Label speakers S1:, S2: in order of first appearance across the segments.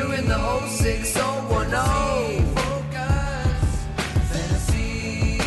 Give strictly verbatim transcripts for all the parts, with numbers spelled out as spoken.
S1: We're in the oh six oh one oh. Focus. Fantasy.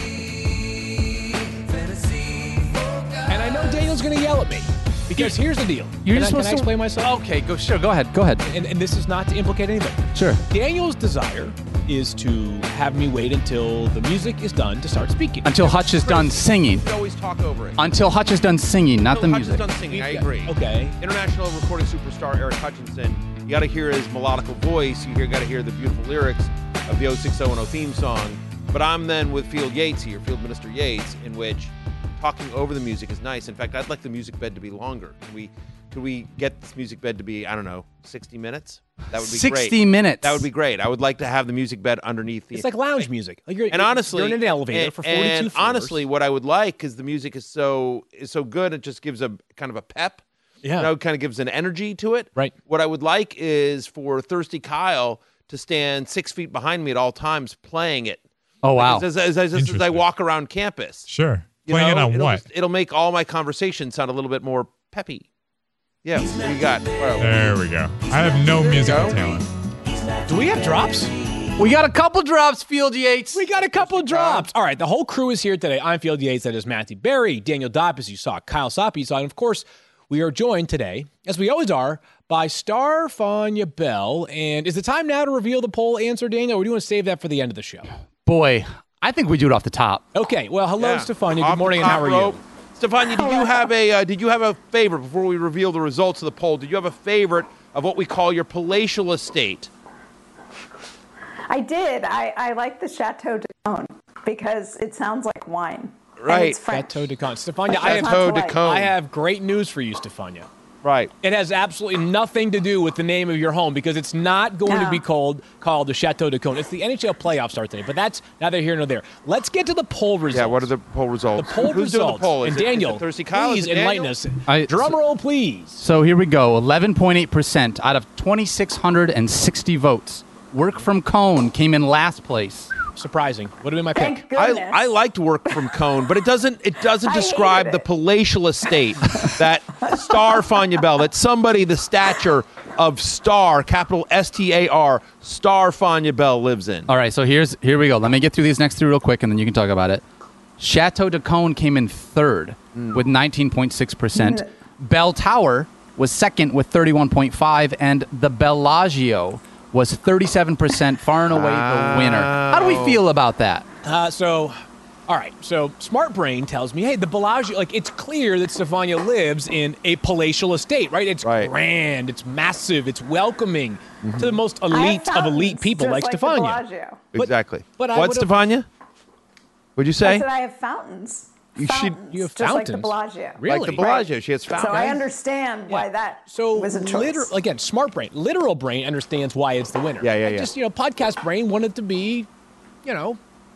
S1: Fantasy. Focus.
S2: And I know Daniel's going to yell at me. Because here's the deal.
S3: You're
S2: can
S3: just
S2: I, can
S3: supposed
S2: I
S3: to
S2: explain myself?
S3: Okay, go. Sure, go ahead. Go ahead.
S2: And, and this is not to implicate anybody.
S3: Sure.
S2: Daniel's desire is to have me wait until the music is done to start speaking.
S3: Until Hutch is done singing.
S4: You always talk over it.
S3: Until Hutch is done singing, not the
S4: Until
S3: music.
S4: Hutch is done singing, I
S2: Yeah,
S4: agree.
S2: okay.
S4: International recording superstar Eric Hutchinson, you got to hear his melodical voice. You got to hear the beautiful lyrics of the oh six oh one oh theme song. But I'm then with Field Yates here, Field Minister Yates, in which talking over the music is nice. In fact, I'd like the music bed to be longer. Can we, could we get this music bed to be, I don't know, sixty minutes? That would be great.
S3: sixty minutes.
S4: That would be great. I would like to have the music bed underneath the.
S2: It's like lounge music. Like you're,
S4: And honestly,
S2: you're in an elevator
S4: and,
S2: for forty-two
S4: and
S2: floors.
S4: honestly, what I would like, because the music is so is so good, it just gives a kind of a pep.
S2: Yeah.
S4: You know, kind of gives an energy to it.
S2: Right.
S4: What I would like is for Thirsty Kyle to stand six feet behind me at all times, playing it.
S3: Oh, wow.
S4: As, as, as, as, as I
S5: Interesting.
S4: walk around campus.
S5: Sure.
S4: You
S5: Playing
S4: know,
S5: it on
S4: it'll,
S5: what?
S4: just- it'll make all my conversations sound a little bit more peppy. Yeah. What do you got? Wow.
S5: There we go. I have no musical
S4: Go.
S5: talent.
S2: Do we have drops?
S3: We got a couple drops, Field Yates.
S2: We got a couple of drops. All right, the whole crew is here today. I'm Field Yates. That is Matthew Berry, Daniel Dopp, as you saw, Kyle Soppe, you saw, and of course, we are joined today, as we always are, by Starfania Bell. And is it time now to reveal the poll answer, Daniel, or do you want to save that for the end of the show?
S3: Boy, I think we do it off the top.
S2: Okay. Well, hello,
S4: Yeah.
S2: Stefania.
S4: Off
S2: Good
S4: the
S2: morning, and how
S4: top
S2: are
S4: rope.
S2: you?
S4: Stefania, did you have a uh, did you have a favorite before we reveal the results of the poll? Did you have a favorite of what we call your palatial estate?
S6: I did. I, I like the Chateau de Cone because it sounds like wine.
S4: Right.
S6: And it's French.
S2: Chateau de Con. Stefania, I have,
S4: Chateau
S6: not
S4: de
S6: polite.
S4: Cone.
S2: I have great news for you, Stefania.
S4: Right.
S2: It has absolutely nothing to do with the name of your home because it's not going to
S6: No.
S2: be called called the Chateau de Cone. It's the N H L playoffs start today, but that's neither here nor there. Let's get to the poll results.
S4: Yeah. What are the poll results?
S2: the poll
S4: Who's
S2: results?
S4: doing the poll? Is
S2: and
S4: it- is it
S2: Daniel,
S4: Thirsty Kyle?
S2: please
S4: Is it
S2: enlighten
S4: Daniel?
S2: us.
S3: I-
S2: Drum roll, please.
S3: So here we go. eleven point eight percent out of two thousand six hundred sixty votes. Work from Cone came in last place.
S2: Surprising. Would have been my pick.
S6: Thank goodness.
S4: I, I liked work from Cone, but it doesn't it doesn't
S6: I
S4: describe
S6: hated
S4: the
S6: it.
S4: palatial estate that Star Fania Bell, that somebody the stature of Star, capital S T A R, Star Fania Bell lives in.
S3: All right, so here's here we go. Let me get through these next three real quick, and then you can talk about it. Chateau de Cone came in third with nineteen point six percent. Bell Tower was second with thirty-one point five, and the Bellagio was thirty-seven percent, far and away the winner. How do we feel about that?
S2: Uh, so, all right. So, Smart Brain tells me, hey, the Bellagio, like, it's clear that Stefania lives in a palatial estate, right? It's
S4: Right.
S2: grand, it's massive, it's welcoming
S4: Mm-hmm.
S2: to the most
S6: I have
S2: elite of elite
S6: fountains,
S2: people
S6: just
S2: like
S6: like the
S2: Stefania.
S6: Bellagio.
S2: But-
S4: Exactly.
S2: but I
S4: what,
S2: would've-
S4: Stefania? Would you
S6: I
S4: say?
S6: said I have fountains.
S4: You should-
S6: Fountains,
S2: You have
S6: just like the
S2: fountains?
S6: Bellagio.
S2: Really?
S4: Like the Bellagio, she has
S6: So
S4: fountains.
S6: I understand why
S2: Yeah.
S6: that
S2: So
S6: was a choice.
S2: liter- again, smart brain, literal brain understands why it's the winner.
S4: Yeah, yeah,
S2: And
S4: yeah.
S2: Just you know, podcast brain wanted to be, you know,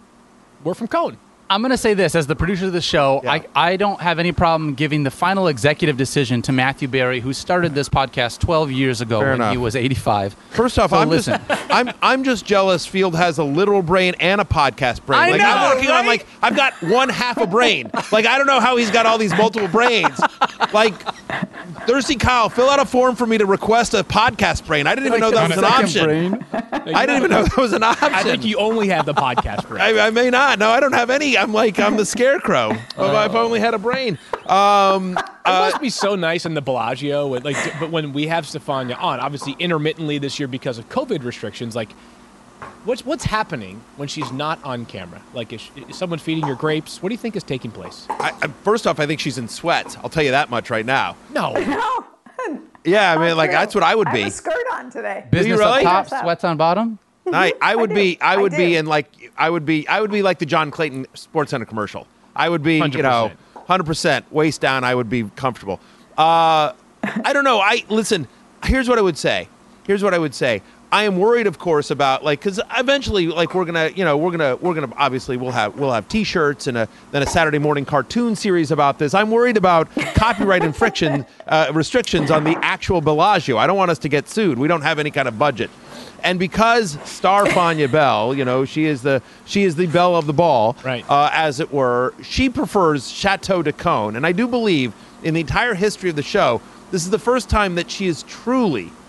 S2: we're from Cone.
S3: I'm going to say this as the producer of the show.
S4: Yeah.
S3: I, I don't have any problem giving the final executive decision to Matthew Berry, who started this podcast twelve years ago
S4: Fair
S3: when
S4: enough.
S3: he was eighty-five.
S4: First off,
S3: So
S4: I'm
S3: listen.
S4: just I'm I'm just jealous. Field has a literal brain and a podcast brain.
S3: I
S4: like
S3: know,
S4: I'm working on
S3: right?
S4: like I've got one half a brain. Like I don't know how he's got all these multiple brains. Like Thirsty Kyle, fill out a form for me to request a podcast brain. I didn't even know that was an option. I didn't even know that was an option.
S2: I think you only have the podcast brain.
S4: I, I may not. No, I don't have any. I'm like I'm the scarecrow. If I only had a brain. Um,
S2: It must be so nice in the Bellagio, with, like, but when we have Stefania on, obviously intermittently this year because of COVID restrictions, like, what's what's happening when she's not on camera? Like, is, is someone feeding her grapes? What do you think is taking place?
S4: I, I, first off, I think she's in sweats. I'll tell you that much right now.
S2: No,
S6: No.
S4: Yeah, I mean,
S6: not
S4: like
S6: true.
S4: that's what I would
S6: I
S4: be.
S6: have a skirt on today.
S3: Business
S4: really?
S3: up top,
S6: Yes.
S3: sweats on bottom.
S4: I, I would
S6: do.
S4: be I
S6: I
S4: would be
S6: do.
S4: in like I would be I would be like the John Clayton Sports Center commercial. I would be
S2: one hundred
S4: you know
S2: percent.
S4: one hundred percent waist down. I would be comfortable. Uh, I don't know. I listen. Here's what I would say. Here's what I would say. I am worried, of course, about like because eventually, like we're gonna, you know, we're gonna, we're gonna obviously we'll have we'll have T-shirts and a then a Saturday morning cartoon series about this. I'm worried about copyright infriction uh, restrictions on the actual Bellagio. I don't want us to get sued. We don't have any kind of budget. And because Star Fania Bell, you know, she is the she is the belle of the ball,
S2: Right.
S4: uh, as it were. She prefers Chateau de Cone, and I do believe in the entire history of the show, this is the first time that she is truly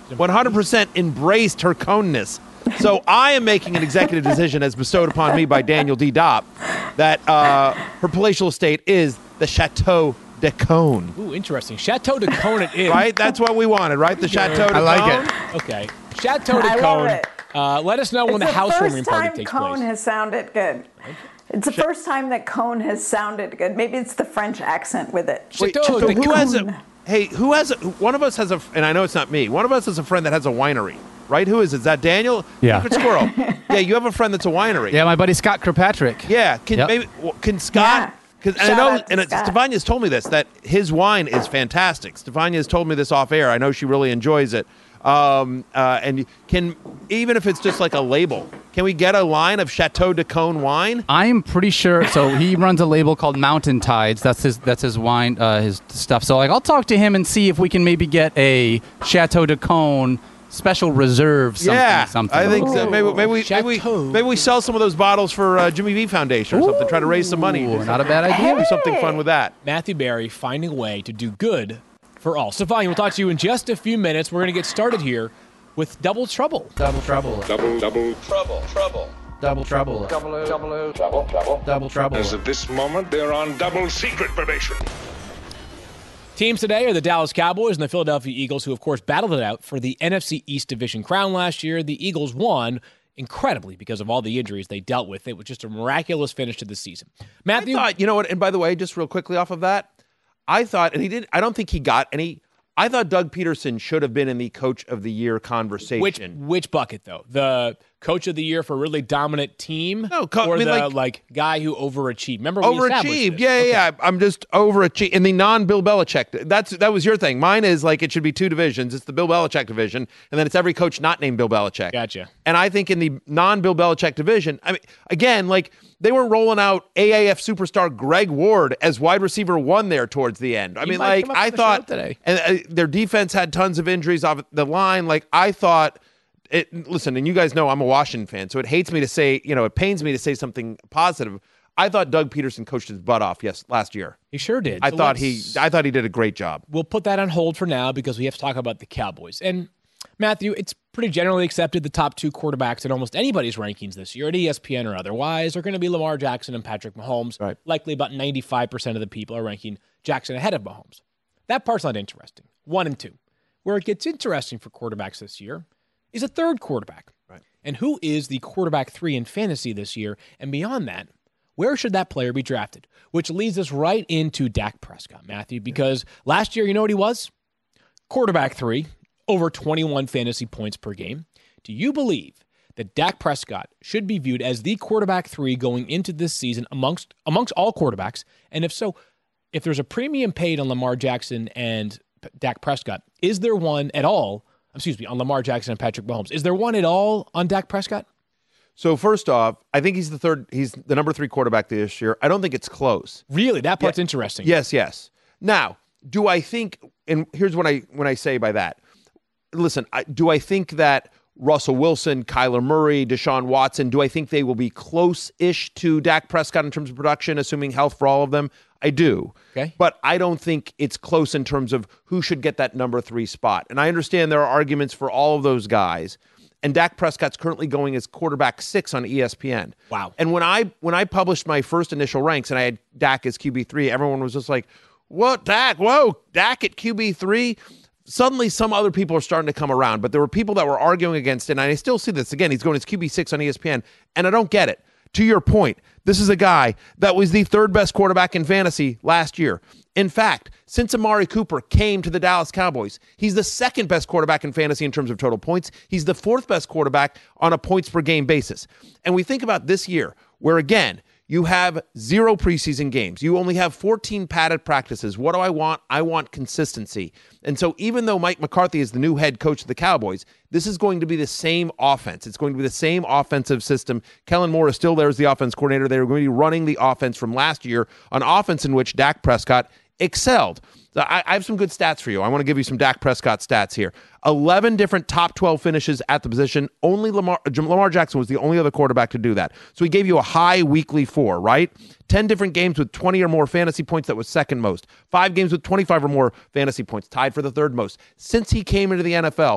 S4: one hundred percent embraced her coneness. So I am making an executive decision as bestowed upon me by Daniel D. Dopp that uh, her palatial estate is the Chateau de Cone.
S2: Ooh, interesting. Chateau de Cone it is.
S4: Right? That's what we wanted, right? The Chateau de
S3: I like
S4: Cone.
S3: it.
S2: Okay. Chateau de
S6: I love
S2: Cone.
S6: it.
S2: Uh, let us know when
S6: It's
S2: the housewarming
S6: first
S2: party
S6: time
S2: takes
S6: Cone
S2: place.
S6: has sounded good. It's the first time that Cone has sounded good. Maybe it's the French accent with it.
S4: Wait,
S2: Chateau
S4: so
S2: de
S4: who has
S6: Cone.
S4: a, hey, who has a, one of us has a, and I know it's not me, one of us has a friend that has a winery, right? Who is it? Is that Daniel?
S3: Yeah.
S4: Secret Squirrel. Yeah, you have a friend that's a winery.
S3: Yeah, my buddy Scott Kirkpatrick.
S4: Yeah, can
S3: Yep.
S4: maybe well, can Scott?
S6: Yeah.
S4: Because I
S6: Shout
S4: know,
S6: out to
S4: and it,
S6: Scott.
S4: Stefania's told me this that his wine is fantastic. Stefania's told me this off air. I know she really enjoys it. Um, uh, and can even if it's just like a label, can we get a line of Chateau de Cone wine?
S3: I'm pretty sure. So he runs a label called Mountain Tides. That's his. That's his wine. Uh, his stuff. So like, I'll talk to him and see if we can maybe get a Chateau de Cone special reserve. Something,
S4: yeah,
S3: something.
S4: I think so. Maybe, maybe, we, maybe, we,
S2: Chateau.
S4: maybe we sell some of those bottles for uh, Jimmy V Foundation or something. Try to raise some money.
S3: Ooh, not a bad idea.
S4: Do something fun with that.
S2: Matthew Berry finding a way to do good for all. Stefania, we'll talk to you in just a few minutes. We're going to get started here with Double Trouble.
S3: Double trouble.
S7: Double, double, trouble, trouble.
S3: Double trouble.
S7: Double, double, trouble, trouble.
S3: Double trouble.
S7: As of this moment, they're on double secret probation.
S2: Teams today are the Dallas Cowboys and the Philadelphia Eagles, who, of course, battled it out for the N F C East Division crown last year. The Eagles won incredibly because of all the injuries they dealt with. It was just a miraculous finish to the season. Matthew?
S4: I thought, you know what? And by the way, just real quickly off of that, I thought, and he did. I don't think he got any. I thought Doug Peterson should have been in the Coach of the Year conversation.
S2: Which which bucket, though? The Coach of the Year for a really dominant team?
S4: No, co-
S2: or
S4: I mean,
S2: the
S4: like-
S2: like guy who overachieved? Remember we established
S4: overachieved.
S2: this.
S4: Yeah, yeah,
S2: Okay.
S4: yeah. I'm just overachieved in the non-Bill Belichick. That's that was your thing. Mine is like it should be two divisions. It's the Bill Belichick division, and then it's every coach not named Bill Belichick.
S2: Gotcha.
S4: And I think in the non-Bill Belichick division, I mean, again, like they were rolling out A A F superstar Greg Ward as wide receiver one there towards the end. I
S2: He
S4: mean,
S2: might
S4: like
S2: come up
S4: I
S2: on the
S4: thought,
S2: show today.
S4: and uh, their defense had tons of injuries off the line. Like I thought. It, listen, and you guys know I'm a Washington fan, so it hates me to say, you know, it pains me to say something positive. I thought Doug Peterson coached his butt off yes last year.
S2: He sure did.
S4: I
S2: So
S4: thought he
S2: let's-
S4: I thought he did a great job.
S2: We'll put that on hold for now because we have to talk about the Cowboys. And Matthew, it's pretty generally accepted the top two quarterbacks in almost anybody's rankings this year at E S P N or otherwise are going to be Lamar Jackson and Patrick Mahomes.
S4: Right.
S2: Likely about ninety-five percent of the people are ranking Jackson ahead of Mahomes. That part's not interesting. One and two. Where it gets interesting for quarterbacks this year is a third quarterback.
S4: Right.
S2: And who is the quarterback three in fantasy this year? And beyond that, where should that player be drafted? Which leads us right into Dak Prescott, Matthew, because last year, you know what he was? Quarterback three, over twenty-one fantasy points per game. Do you believe that Dak Prescott should be viewed as the quarterback three going into this season amongst amongst all quarterbacks? And if so, if there's a premium paid on Lamar Jackson and P- Dak Prescott, is there one at all? Excuse me, on Lamar Jackson and Patrick Mahomes. Is there one at all on Dak Prescott?
S4: So first off, I think he's the third. He's the number three quarterback this year. I don't think it's close.
S2: Really, that part's
S4: Yeah.
S2: interesting.
S4: Yes, yes. Now, do I think? And here's what I when I say by that. Listen, I, do I think that Russell Wilson, Kyler Murray, Deshaun Watson, do I think they will be close-ish to Dak Prescott in terms of production, assuming health for all of them? I do.
S2: Okay.
S4: But I don't think it's close in terms of who should get that number three spot. And I understand there are arguments for all of those guys. And Dak Prescott's currently going as quarterback six on E S P N.
S2: Wow.
S4: And when I when I published my first initial ranks and I had Dak as Q B three, everyone was just like, what, Dak? Whoa, Dak at Q B three? Suddenly some other people are starting to come around. But there were people that were arguing against it. And I still see this. Again, he's going as Q B six on E S P N. And I don't get it. To your point, this is a guy that was the third best quarterback in fantasy last year. In fact, since Amari Cooper came to the Dallas Cowboys, he's the second best quarterback in fantasy in terms of total points. He's the fourth best quarterback on a points per game basis. And we think about this year, where again, you have zero preseason games. You only have fourteen padded practices. What do I want? I want consistency. And so even though Mike McCarthy is the new head coach of the Cowboys, this is going to be the same offense. It's going to be the same offensive system. Kellen Moore is still there as the offense coordinator. They're going to be running the offense from last year, an offense in which Dak Prescott excelled. So I, I have some good stats for you. I want to give you some Dak Prescott stats here. eleven different top twelve finishes at the position. Only Lamar, Lamar Jackson was the only other quarterback to do that. So he gave you a high weekly four, right? ten different games with twenty or more fantasy points. That was second most. Five games with twenty-five or more fantasy points, tied for the third most. Since he came into the N F L,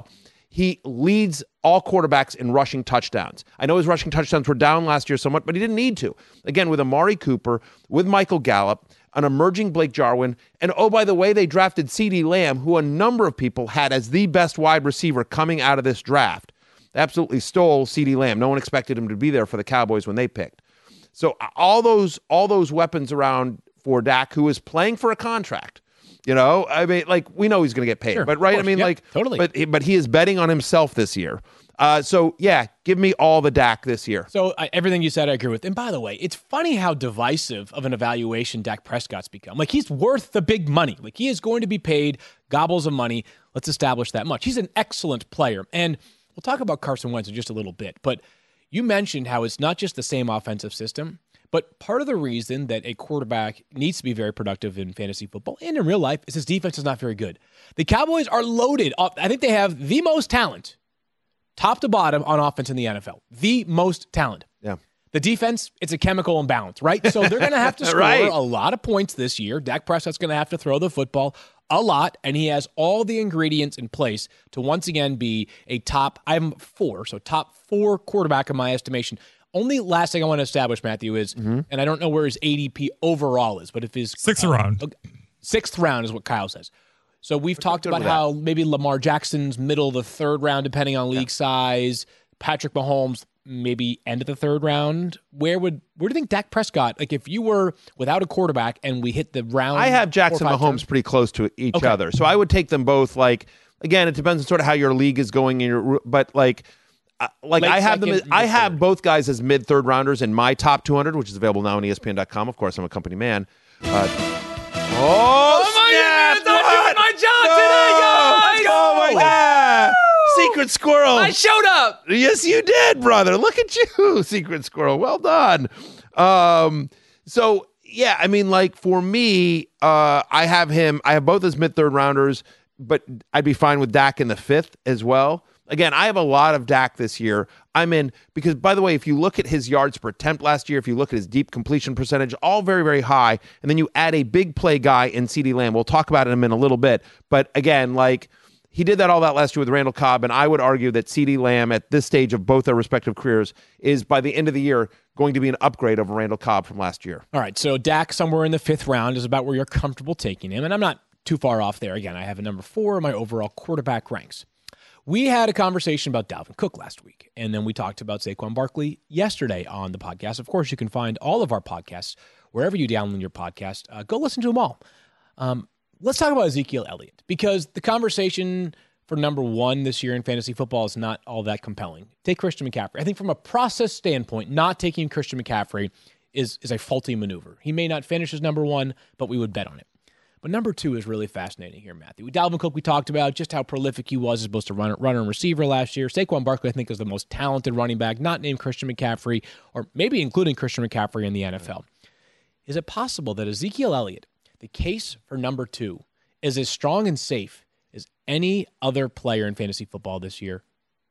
S4: he leads all quarterbacks in rushing touchdowns. I know his rushing touchdowns were down last year somewhat, but he didn't need to. Again, with Amari Cooper, with Michael Gallup, an emerging Blake Jarwin, and oh, by the way, they drafted CeeDee Lamb, who a number of people had as the best wide receiver coming out of this draft. They absolutely stole CeeDee Lamb. No one expected him to be there for the Cowboys when they picked. So all those all those weapons around for Dak, who is playing for a contract. You know, I mean, like, we know he's going to get paid,
S2: Sure,
S4: but right? I
S2: course.
S4: mean,
S2: Yep,
S4: like,
S2: totally.
S4: But, but he is betting on himself this year. Uh, so, yeah, give me all the Dak this year.
S2: So I, everything you said, I agree with. And by the way, it's funny how divisive of an evaluation Dak Prescott's become. Like, he's worth the big money. Like, he is going to be paid gobbles of money. Let's establish that much. He's an excellent player. And we'll talk about Carson Wentz in just a little bit. But you mentioned how it's not just the same offensive system. But part of the reason that a quarterback needs to be very productive in fantasy football and in real life is his defense is not very good. The Cowboys are loaded. I think they have the most talent, top to bottom, on offense in the N F L. The most talent.
S4: Yeah.
S2: The defense, it's a chemical imbalance, right? So they're going to have to score
S4: Right.
S2: a lot of points this year. Dak Prescott's going to have to throw the football a lot, and he has all the ingredients in place to once again be a top, I'm four, so top four quarterback in my estimation. Only last thing I want to establish, Matthew, is,
S4: Mm-hmm.
S2: and I don't know where his A D P overall is, but if his
S5: Sixth
S2: uh,
S5: round.
S2: okay, sixth round is what Kyle says. So we've talked
S4: good
S2: about
S4: with
S2: how maybe Lamar Jackson's middle of the third round, depending on league size. Patrick Mahomes, maybe end of the third round. Where would where do you think Dak Prescott? Like, if you were without a quarterback and we hit the round,
S4: I have Jackson
S2: four or five
S4: Mahomes
S2: turns-
S4: pretty close to each
S2: Okay.
S4: other. So I would take them both, like, again, it depends on sort of how your league is going, in your, but like, uh, like
S2: Late
S4: I have them.
S2: second,
S4: As, I
S2: mid
S4: have
S2: third.
S4: both guys as mid third rounders in my top two hundred, which is available now on E S P N dot com. Of course, I'm a company man. Uh, oh, snap! What?
S2: my job
S4: No!
S2: today, guys!
S4: Oh my God! Secret squirrel.
S2: I showed up.
S4: Yes, you did, brother. Look at you, Secret Squirrel. Well done. Um, so yeah, I mean, like, for me, uh, I have him. I have both as mid third rounders, but I'd be fine with Dak in the fifth as well. Again, I have a lot of Dak this year. I'm in because, by the way, if you look at his yards per attempt last year, if you look at his deep completion percentage, all very, very high, and then you add a big play guy in CeeDee Lamb. We'll talk about him in a little bit, but again, like, he did that all that last year with Randall Cobb, and I would argue that CeeDee Lamb at this stage of both their respective careers is, by the end of the year, going to be an upgrade over Randall Cobb from last year.
S2: All right, so Dak somewhere in the fifth round is about where you're comfortable taking him, and I'm not too far off there. Again, I have a number four in my overall quarterback ranks. We had a conversation about Dalvin Cook last week, and then we talked about Saquon Barkley yesterday on the podcast. Of course, you can find all of our podcasts wherever you download your podcast. Uh, go listen to them all. Um, let's talk about Ezekiel Elliott, because the conversation for number one this year in fantasy football is not all that compelling. Take Christian McCaffrey. I think from a process standpoint, not taking Christian McCaffrey is, is a faulty maneuver. He may not finish as number one, but we would bet on it. But number two is really fascinating here, Matthew. With Dalvin Cook, we talked about just how prolific he was as opposed to runner, runner and receiver last year. Saquon Barkley, I think, is the most talented running back, not named Christian McCaffrey, or maybe including Christian McCaffrey in the N F L. Is it possible that Ezekiel Elliott, the case for number two, is as strong and safe as any other player in fantasy football this year?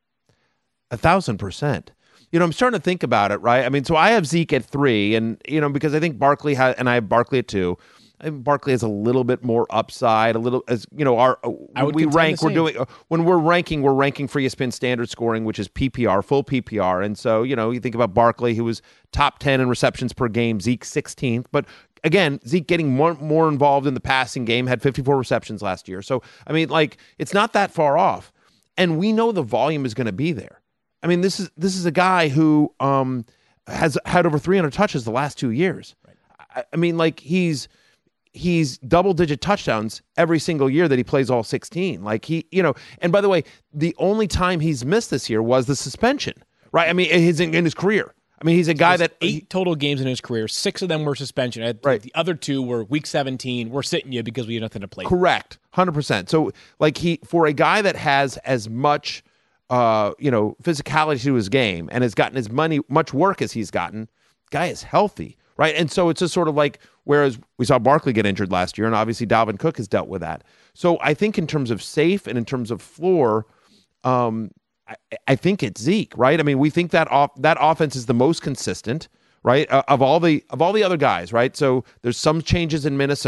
S4: A thousand percent. You know, I'm starting to think about it, right? I mean, so I have Zeke at three, and, you know, because I think Barkley has, and I have Barkley at two. I think Barkley has a little bit more upside, a little, as you know, our
S2: I would
S4: we
S2: contend
S4: rank,
S2: the
S4: we're
S2: same.
S4: doing, uh, when we're ranking, we're ranking for E S P N standard scoring, which is P P R, full P P R. And so, you know, you think about Barkley, who was top ten in receptions per game, Zeke sixteenth. But again, Zeke getting more, more involved in the passing game, had fifty-four receptions last year. So, I mean, like, it's not that far off. And we know the volume is going to be there. I mean, this is this is a guy who um, has had over three hundred touches the last two years. Right. I, I mean, like, he's he's double-digit touchdowns every single year that he plays all sixteen. Like, he, you know, and by the way, the only time he's missed this year was the suspension, right? I mean, his in, in his career. I mean, he's a guy that
S2: eight total games in his career. Six of them were suspension. Uh,
S4: Right.
S2: The other two were week seventeen. We're sitting you because we have nothing to play.
S4: Correct, one hundred percent. So, like, he, for a guy that has as much, uh, you know, physicality to his game and has gotten as money, much work as he's gotten, guy is healthy, right? And so it's just sort of like, whereas we saw Barkley get injured last year, and obviously Dalvin Cook has dealt with that. So I think in terms of safe and in terms of floor, um, I, I think it's Zeke, right? I mean, we think that off, that offense is the most consistent, right? Uh, of all the of all the other guys, right? So there's some changes in Minnesota,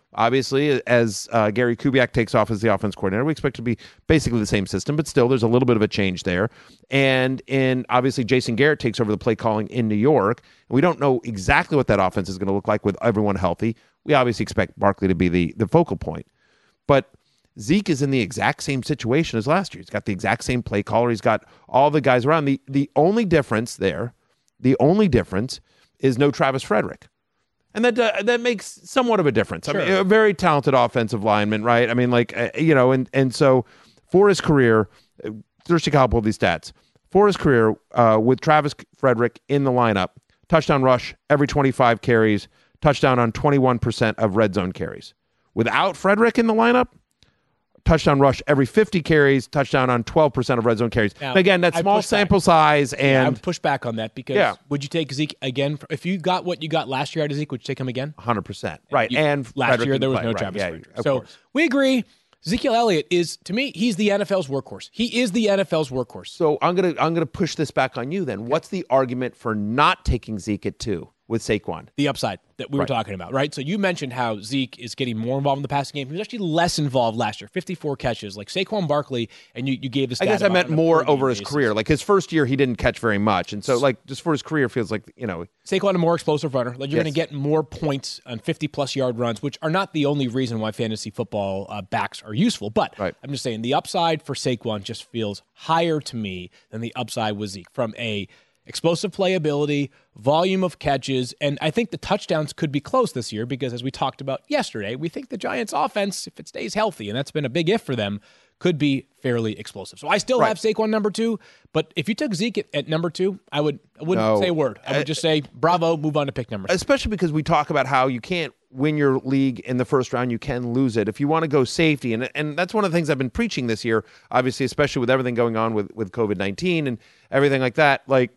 S4: Obviously, as uh, Gary Kubiak takes off as the offense coordinator, we expect it to be basically the same system, but still there's a little bit of a change there. And in obviously Jason Garrett takes over the play calling in New York. And we don't know exactly what that offense is going to look like with everyone healthy. We obviously expect Barkley to be the, the focal point. But Zeke is in the exact same situation as last year. He's got the exact same play caller. He's got all the guys around. The, the only difference there, the only difference is no Travis Frederick. And that uh, that makes somewhat of a difference.
S2: Sure.
S4: I mean, a very talented offensive lineman, right? I mean, like, uh, you know, and, and so for his career, uh, Thirsty Kyle pulled these stats. For his career, uh, with Travis Frederick in the lineup, touchdown rush every twenty-five carries, touchdown on twenty-one percent of red zone carries. Without Frederick in the lineup, touchdown rush every fifty carries, touchdown on twelve percent of red zone carries.
S2: Now,
S4: Again, that's
S2: I
S4: small
S2: push back.
S4: sample size.
S2: Yeah, I
S4: And
S2: would push back on that because
S4: Yeah.
S2: would you take Zeke again? If you got what you got last year out of Zeke, would you take him again?
S4: one hundred percent. Right.
S2: You-
S4: and
S2: last
S4: Frederick
S2: year
S4: didn't
S2: there was
S4: play,
S2: no
S4: right.
S2: Travis
S4: Yeah,
S2: Frederick.
S4: of
S2: So
S4: course.
S2: we agree. Ezekiel Elliott is, to me, he's the N F L's workhorse. He is the N F L's workhorse.
S4: So I'm gonna I'm gonna push this back on you then. What's the argument for not taking Zeke at two with Saquon?
S2: The upside that we were
S4: Right.
S2: talking about, right? So you mentioned how Zeke is getting more involved in the passing game. He was actually less involved last year, fifty-four catches, like Saquon Barkley, and you, you gave the
S4: I
S2: stat
S4: guess I
S2: about
S4: meant
S2: on a
S4: more
S2: per-game
S4: over his
S2: basis.
S4: career. Like his first year, he didn't catch very much, and so like just for his career, feels like you know.
S2: Saquon a more explosive runner. Like you're
S4: Yes.
S2: going to get more points on fifty-plus yard runs, which are not the only reason why fantasy football uh, backs are useful. But
S4: Right.
S2: I'm just saying the upside for Saquon just feels higher to me than the upside with Zeke from a explosive playability, volume of catches, and I think the touchdowns could be close this year because, as we talked about yesterday, we think the Giants' offense, if it stays healthy, and that's been a big if for them, could be fairly explosive. So I still
S4: Right.
S2: have Saquon number two, but if you took Zeke at, at number two, I would I wouldn't
S4: No.
S2: say a word. I would just say bravo, move on to pick number.
S4: Especially because we talk about how you can't win your league in the first round, you can lose it if you want to go safety, and and that's one of the things I've been preaching this year. Obviously, especially with everything going on with with COVID nineteen and everything like that, like.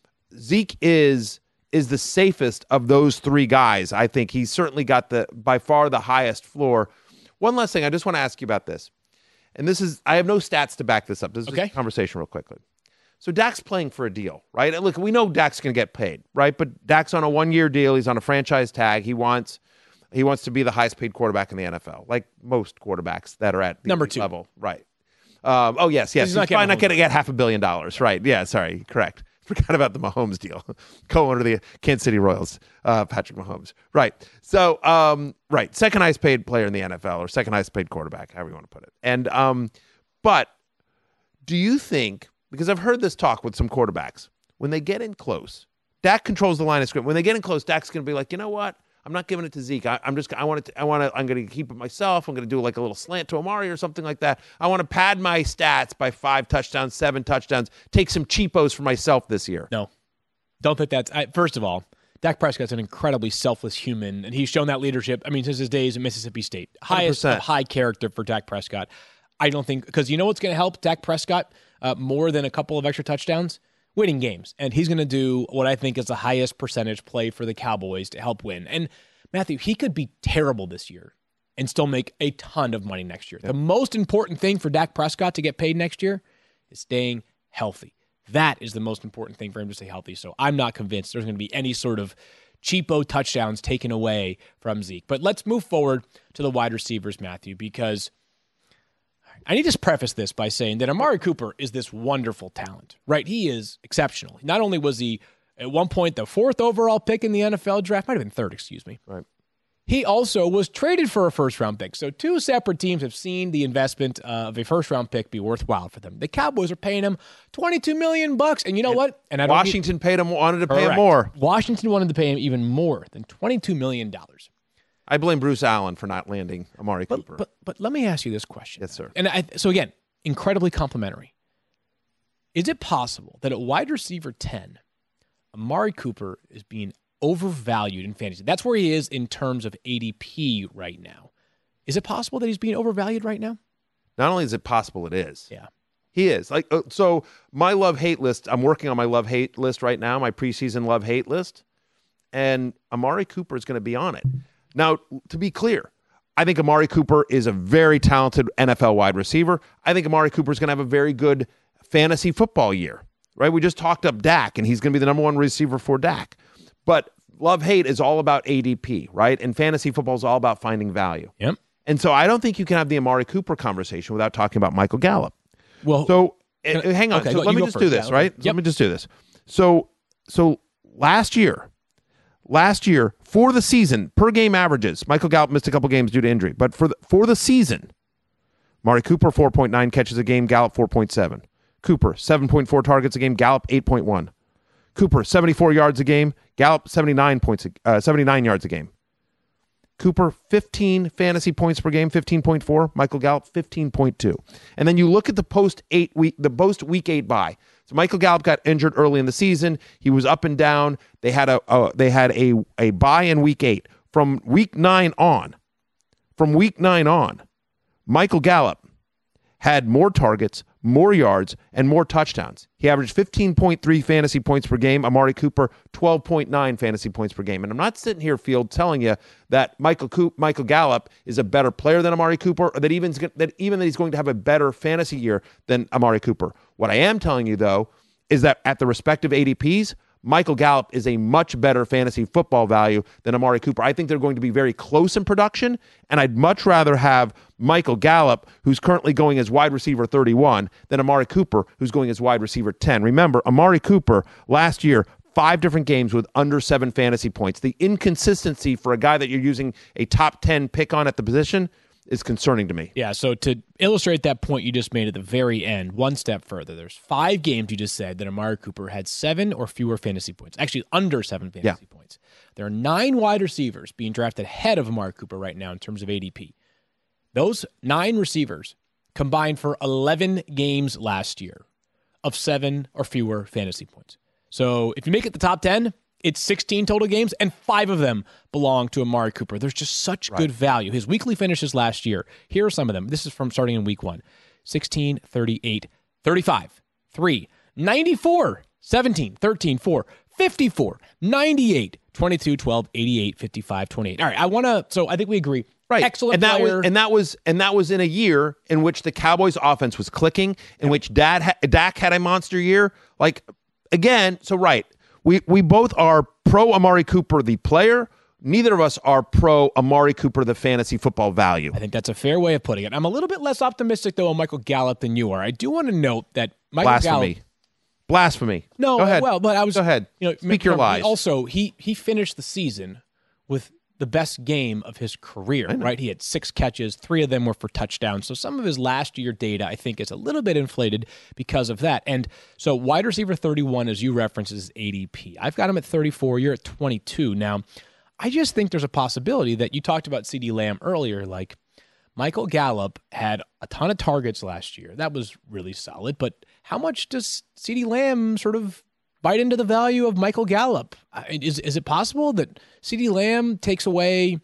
S4: Zeke is is the safest of those three guys. I think he's certainly got the by far the highest floor. One last thing, I just want to ask you about this. And this is I have no stats to back this up. This is
S2: Okay.
S4: just a conversation real quickly. So Dak's playing for a deal, right? And look, we know Dak's going to get paid, right? But Dak's on a one-year deal. He's on a franchise tag. He wants he wants to be the highest paid quarterback in the N F L, like most quarterbacks that are at the
S2: Number
S4: elite
S2: two.
S4: level, right? Um, oh yes, yes.
S2: He's
S4: He's,
S2: not getting
S4: probably not
S2: Mahomes.
S4: going to get half a billion dollars, right? Yeah, sorry, correct. Forgot about the Mahomes deal. Co-owner of the Kansas City Royals, uh, Patrick Mahomes. Right. So, um, right, second highest paid player in the N F L, or second highest paid quarterback, however you want to put it. And um, but do you think? Because I've heard this talk with some quarterbacks when they get in close, Dak controls the line of scrimmage. When they get in close, Dak's going to be like, you know what? I'm not giving it to Zeke. I, I'm just, I want it. To, I want to. I'm going to keep it myself. I'm going to do like a little slant to Amari or something like that. I want to pad my stats by five touchdowns, seven touchdowns. Take some cheapos for myself this year.
S2: No, don't think that's. I, first of all, Dak Prescott's an incredibly selfless human, and he's shown that leadership. I mean, since his days at Mississippi State, highest
S4: one hundred
S2: of
S4: percent.
S2: high character for Dak Prescott. I don't think because you know what's going to help Dak Prescott uh, more than a couple of extra touchdowns. Winning games, and he's going to do what I think is the highest percentage play for the Cowboys to help win. And Matthew, he could be terrible this year and still make a ton of money next year. The most important thing for Dak Prescott to get paid next year is staying healthy. That is the most important thing for him to stay healthy. So I'm not convinced there's going to be any sort of cheapo touchdowns taken away from Zeke. But let's move forward to the wide receivers, Matthew, because I need to preface this by saying that Amari Cooper is this wonderful talent, right? He is exceptional. Not only was he at one point the fourth overall pick in the N F L draft, might have been third, excuse me.
S4: Right.
S2: He also was traded for a first-round pick. So two separate teams have seen the investment uh, of a first-round pick be worthwhile for them. The Cowboys are paying him twenty-two million bucks, and you know what? And I don't
S4: Washington paid him, wanted to pay him
S2: Correct.
S4: more.
S2: Washington wanted to pay him even more than twenty-two million dollars.
S4: I blame Bruce Allen for not landing Amari
S2: But,
S4: Cooper.
S2: but but let me ask you this question.
S4: Yes, sir.
S2: And I, so again, incredibly complimentary. Is it possible that at wide receiver ten, Amari Cooper is being overvalued in fantasy? That's where he is in terms of A D P right now. Is it possible that he's being overvalued right now?
S4: Not only is it possible, it is.
S2: Yeah.
S4: He is. Like uh, so my love-hate list, I'm working on my love-hate list right now, my preseason love-hate list, and Amari Cooper is going to be on it. Now, to be clear, I think Amari Cooper is a very talented N F L wide receiver. I think Amari Cooper is going to have a very good fantasy football year, right? We just talked up Dak, and he's going to be the number one receiver for Dak. But love-hate is all about A D P, right? And fantasy football is all about finding value.
S2: Yep.
S4: And so I don't think you can have the Amari Cooper conversation without talking about Michael Gallup.
S2: Well,
S4: So
S2: Can
S4: uh,
S2: I-
S4: hang on.
S2: okay,
S4: so
S2: go-
S4: let
S2: you
S4: me
S2: go
S4: just
S2: first.
S4: do
S2: Yeah,
S4: this,
S2: okay.
S4: right?
S2: Yep.
S4: Let me just do this. So, so last year, last year for the season, per game averages, Michael Gallup missed a couple games due to injury, but for the, for the season, Amari Cooper four point nine catches a game, Gallup four point seven. Cooper seven point four targets a game, Gallup eight point one. Cooper seventy-four yards a game, Gallup seventy-nine points, a, uh, seventy-nine yards a game. Cooper fifteen fantasy points per game, fifteen point four. Michael Gallup fifteen point two. And then you look at the post eight week, the post week eight bye. So Michael Gallup got injured early in the season. He was up and down. They had a, a they had a a bye in week eight. From week nine on, from week nine on, Michael Gallup had more targets, more yards, and more touchdowns. He averaged fifteen point three fantasy points per game. Amari Cooper, twelve point nine fantasy points per game. And I'm not sitting here, Field, telling you that Michael Coop, Michael Gallup is a better player than Amari Cooper, or that even that even that he's going to have a better fantasy year than Amari Cooper. What I am telling you, though, is that at the respective A D Ps, Michael Gallup is a much better fantasy football value than Amari Cooper. I think they're going to be very close in production, and I'd much rather have Michael Gallup, who's currently going as wide receiver thirty-one, than Amari Cooper, who's going as wide receiver ten. Remember, Amari Cooper last year, five different games with under seven fantasy points. The inconsistency for a guy that you're using a top ten pick on at the position is concerning to me.
S2: Yeah, so to illustrate that point you just made at the very end, one step further, there's five games you just said that Amari Cooper had seven or fewer fantasy points. Actually, under seven fantasy
S4: Yeah.
S2: points. There are nine wide receivers being drafted ahead of Amari Cooper right now in terms of A D P. Those nine receivers combined for eleven games last year of seven or fewer fantasy points. So if you make it the top ten, it's sixteen total games, and five of them belong to Amari Cooper. There's just such good value. His weekly finishes last year, here are some of them. This is from starting in week one. sixteen, thirty-eight, thirty-five, three, ninety-four, seventeen, thirteen, four, fifty-four, ninety-eight, twenty-two, twelve, eighty-eight, fifty-five, twenty-eight. All right, I want to, so I think we agree.
S4: Right.
S2: Excellent
S4: and that
S2: player.
S4: was and that was and that was in a year in which the Cowboys offense was clicking, in which Dad ha- Dak had a monster year. Like again, so right. We we both are pro Amari Cooper the player. Neither of us are pro Amari Cooper the fantasy football value.
S2: I think that's a fair way of putting it. I'm a little bit less optimistic, though, on Michael Gallup than you are. I do want to note that Michael
S4: Blasphemy.
S2: Gallup.
S4: Blasphemy.
S2: No,
S4: Go ahead.
S2: well, but I was.
S4: Go ahead.
S2: You know,
S4: Speak your
S2: remember,
S4: lies.
S2: Also, he he finished the season with the best game of his career, right? He had six catches, three of them were for touchdowns. So some of his last year data, I think, is a little bit inflated because of that. And so wide receiver thirty-one, as you referenced, is A D P. I've got him at thirty-four. You're at twenty-two. Now, I just think there's a possibility that you talked about CeeDee Lamb earlier, like Michael Gallup had a ton of targets last year. That was really solid. But how much does CeeDee Lamb sort of bite into the value of Michael Gallup? I- Is is it possible that CeeDee Lamb takes away,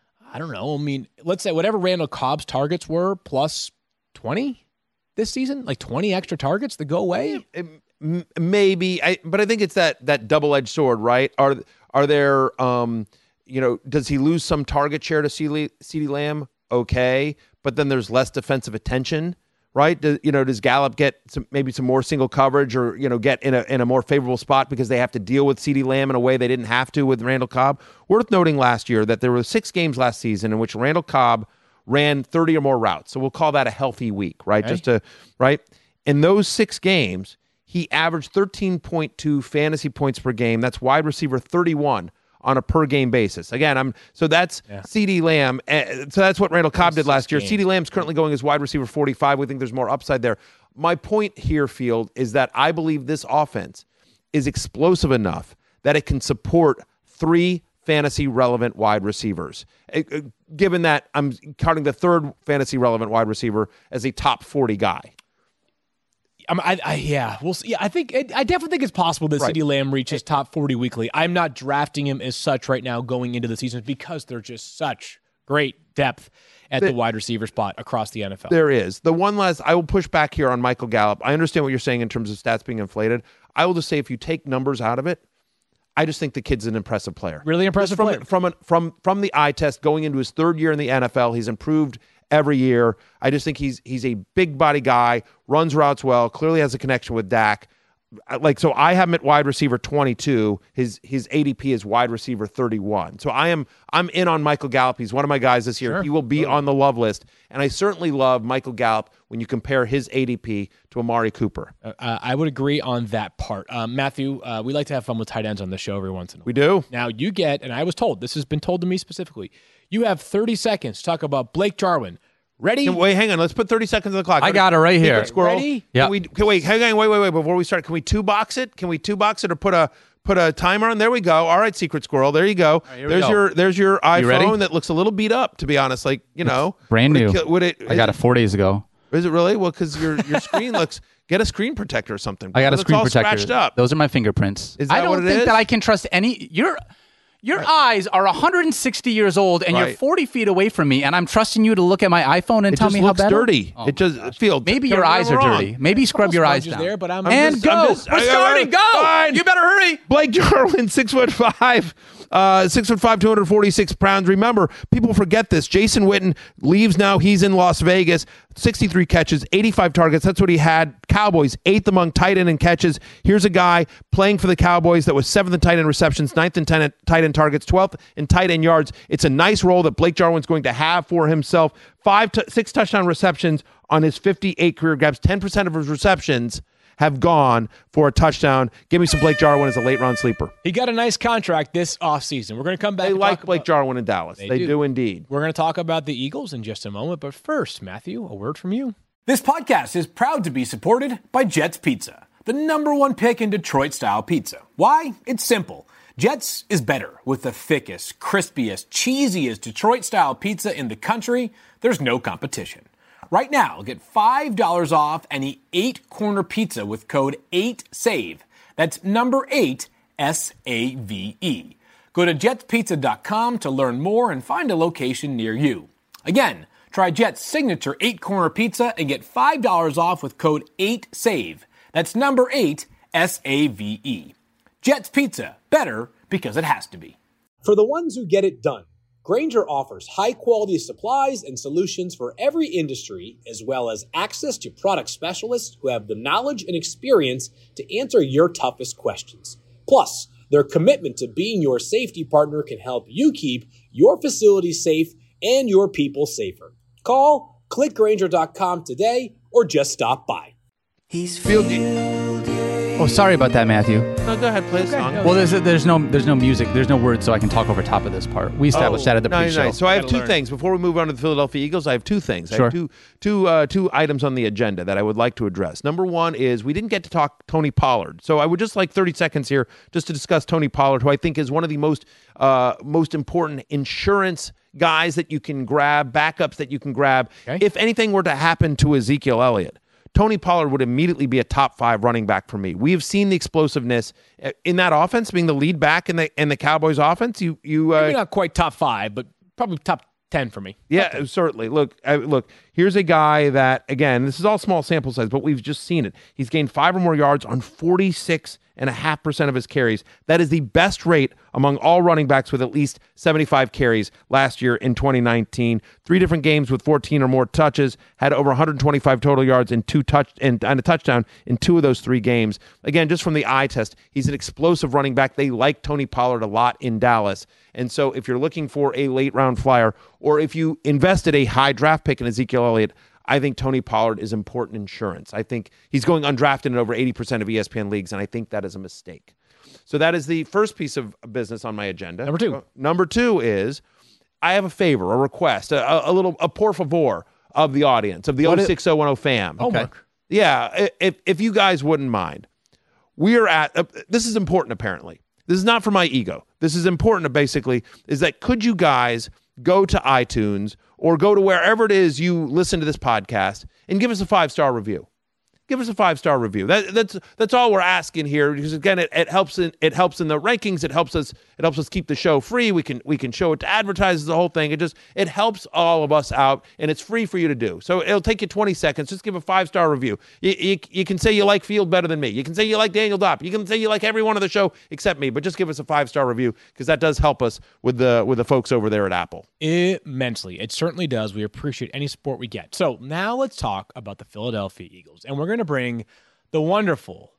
S2: I don't know, I mean, let's say whatever Randall Cobb's targets were plus twenty this season, like twenty extra targets that go away?
S4: M- maybe, I, but I think it's that that double-edged sword, right? Are are there, um, you know, does he lose some target share to CeeDee CeeDee Lamb? Okay, but then there's less defensive attention, right? Do, you know, does Gallup get some maybe some more single coverage, or you know, get in a in a more favorable spot because they have to deal with CeeDee Lamb in a way they didn't have to with Randall Cobb? Worth noting last year that there were six games last season in which Randall Cobb ran thirty or more routes. So we'll call that a healthy week, right?
S2: Okay.
S4: Just to right in those six games. He averaged thirteen point two fantasy points per game. That's wide receiver thirty-one on a per game basis. Again, I'm so that's
S2: Yeah.
S4: CeeDee Lamb. Uh, so that's what Randall Cobb did
S2: Six
S4: last year.
S2: games.
S4: CeeDee Lamb's currently going as wide receiver forty-five. We think there's more upside there. My point here, Field, is that I believe this offense is explosive enough that it can support three fantasy relevant wide receivers. Uh, uh, Given that I'm counting the third fantasy relevant wide receiver as a top forty guy.
S2: Um, I, I, yeah, we'll see. Yeah, I think I definitely think it's possible that
S4: Right.
S2: CeeDee Lamb reaches top forty weekly. I'm not drafting him as such right now going into the season because they're just such great depth at the,
S4: The-
S2: wide receiver spot across the N F L.
S4: There is. The one last, I will push back here on Michael Gallup. I understand what you're saying in terms of stats being inflated. I will just say if you take numbers out of it, I just think the kid's an impressive player.
S2: Really impressive
S4: Just from,
S2: player.
S4: From, an, from, from the eye test going into his third year in the N F L, he's improved every year. I just think he's he's a big body guy, runs routes well, clearly has a connection with Dak. like, so I have him at wide receiver twenty-two. His his A D P is wide receiver thirty-one. So I am I'm in on Michael Gallup. He's one of my guys this year.
S2: Sure.
S4: He will be on the love list, and I certainly love Michael Gallup when you compare his A D P to Amari Cooper.
S2: Uh, I would agree on that part. Um, Matthew, uh, we like to have fun with tight ends on the show every once in a while.
S4: We do.
S2: Now you get, and I was told this has been told to me specifically. You have thirty seconds to talk about Blake Jarwin. Ready?
S4: Can- wait, hang on. Let's put thirty seconds on the clock.
S3: I got it right here.
S4: Secret Squirrel.
S2: Ready?
S3: Yeah.
S4: Can we, can, wait, hang on. Wait, wait, wait. Before we start, can we two box it? Can we two box it or put a put a timer on? There we go. All right, Secret Squirrel. There you go.
S3: right, here we
S4: there's
S3: go.
S4: your there's your
S3: ready?
S4: iPhone that looks a little beat up. To be honest, like you know,
S3: Brand
S4: would
S3: new.
S4: It, kill- would it?
S3: I got it
S4: is
S3: four days ago.
S4: Is it really? Well, because your your screen looks. Get a screen protector or something.
S3: I got a
S4: It's
S3: screen
S4: all
S3: protector.
S4: Scratched up.
S3: Those are my fingerprints.
S4: Is that
S3: I don't
S4: what it
S3: think
S4: is?
S3: that I can trust any. Your your eyes are one hundred sixty years old, and you're
S4: Right.
S3: forty feet away from me, and I'm trusting you to look at my iPhone and
S4: It
S3: tell
S4: just
S3: me how
S4: looks
S3: better.
S4: dirty.
S3: Oh,
S4: it just feels.
S3: Maybe
S4: tell
S3: your
S4: me
S3: eyes
S4: I'm
S3: are
S4: wrong.
S3: dirty. Maybe scrub your eyes
S2: sponges
S3: down.
S2: there, but I'm-
S4: I'm
S3: and
S4: just-
S3: go.
S4: I'm just-
S3: We're
S4: I- I-
S3: starting. Go.
S4: Fine.
S3: You better hurry.
S4: Blake Jarwin, six foot five, uh, six foot five, two hundred forty-six pounds. Remember, people forget this. Jason Witten leaves now. He's in Las Vegas. sixty-three catches, eighty-five targets. That's what he had. Cowboys, eighth among tight end and catches. Here's a guy playing for the Cowboys that was seventh in tight end receptions, ninth in tight end, tight end targets, twelfth in tight end yards. It's a nice role that Blake Jarwin's going to have for himself. Five, t- six touchdown receptions on his fifty-eight career grabs. ten percent of his receptions have gone for a touchdown. Give me some Blake Jarwin as a late round sleeper.
S2: He got a nice contract this offseason. We're going to come back
S4: They
S2: and
S4: like
S2: talk
S4: Blake
S2: about,
S4: Jarwin in Dallas. They,
S2: They
S4: do.
S2: do.
S4: indeed.
S2: We're going to talk about the Eagles in just a moment. But first, Matthew, a word from you.
S8: This podcast is proud to be supported by Jets Pizza, the number one pick in Detroit-style pizza. Why? It's simple. Jets is better with the thickest, crispiest, cheesiest Detroit-style pizza in the country. There's no competition. Right now, get five dollars off any eight-corner pizza with code eight save. That's number eight, S A V E. Go to jets pizza dot com to learn more and find a location near you. Again, try Jet's signature eight-corner pizza and get five dollars off with code eight save. That's number eight, S A V E. Jet's Pizza, better because it has to be.
S9: For the ones who get it done, Grainger offers high-quality supplies and solutions for every industry, as well as access to product specialists who have the knowledge and experience to answer your toughest questions. Plus, their commitment to being your safety partner can help you keep your facility safe and your people safer. Call, click Grainger dot com today, or just stop by.
S1: He's
S4: Field-
S3: Oh, sorry about that, Matthew.
S4: No, go ahead, play a song.
S3: Well, there's there's no there's no music, there's no words, so I can talk over top of this part. We established that at the
S4: Oh, nice,
S3: pre-show.
S4: nice. So I have
S2: Gotta
S4: two
S2: learn.
S4: things before we move on to the Philadelphia Eagles. I have two things. I
S3: Sure.
S4: have two two uh, two items on the agenda that I would like to address. Number one is we didn't get to talk Tony Pollard, so I would just like thirty seconds here just to discuss Tony Pollard, who I think is one of the most uh, most important insurance guys that you can grab, backups that you can grab.
S2: Okay.
S4: If anything were to happen to Ezekiel Elliott, Tony Pollard would immediately be a top five running back for me. We have seen the explosiveness uh, in that offense, being the lead back in the in the Cowboys offense. You you uh,
S2: Maybe not quite top five, but probably top ten for me.
S4: yeah, certainly. Look, uh, look. Here's a guy that, again, this is all small sample size, but we've just seen it. He's gained five or more yards on forty-six and a half percent of his carries. That is the best rate among all running backs with at least seventy-five carries last year in twenty nineteen. Three different games with fourteen or more touches, had over one hundred twenty-five total yards and two touch and, and a touchdown in two of those three games. Again, just from the eye test, he's an explosive running back. They like Tony Pollard a lot in Dallas. And so if you're looking for a late round flyer, or if you invested a high draft pick in Ezekiel Elliott, I think Tony Pollard is important insurance. I think he's going undrafted in over eighty percent of E S P N leagues, and I think that is a mistake. So that is the first piece of business on my agenda.
S2: Number two.
S4: Uh, number two is I have a favor, a request, a, a little, a por favor of the audience, of the
S3: What
S4: oh
S3: is-
S4: six oh one oh fam.
S2: Homework.
S4: Yeah, i- if, if you guys wouldn't mind. We are at, uh, this is important apparently. This is not for my ego. This is important basically, is that could you guys go to iTunes or go to wherever it is you listen to this podcast and give us a five-star review. Give us a five-star review. That, that's that's all we're asking here, because again, it, it helps in it helps in the rankings. It helps us it helps us keep the show free. We can we can show it to advertisers, the whole thing. It just it helps all of us out, and it's free for you to do. So it'll take you twenty seconds. Just give a five-star review. You, you, you can say you like Field better than me. You can say you like Daniel Dopp. You can say you like everyone on the show except me. But just give us a five-star review, because that does help us with the with the folks over there at Apple.
S2: Immensely. It certainly does. We appreciate any support we get. So now let's talk about the Philadelphia Eagles. And we're going to bring the wonderful,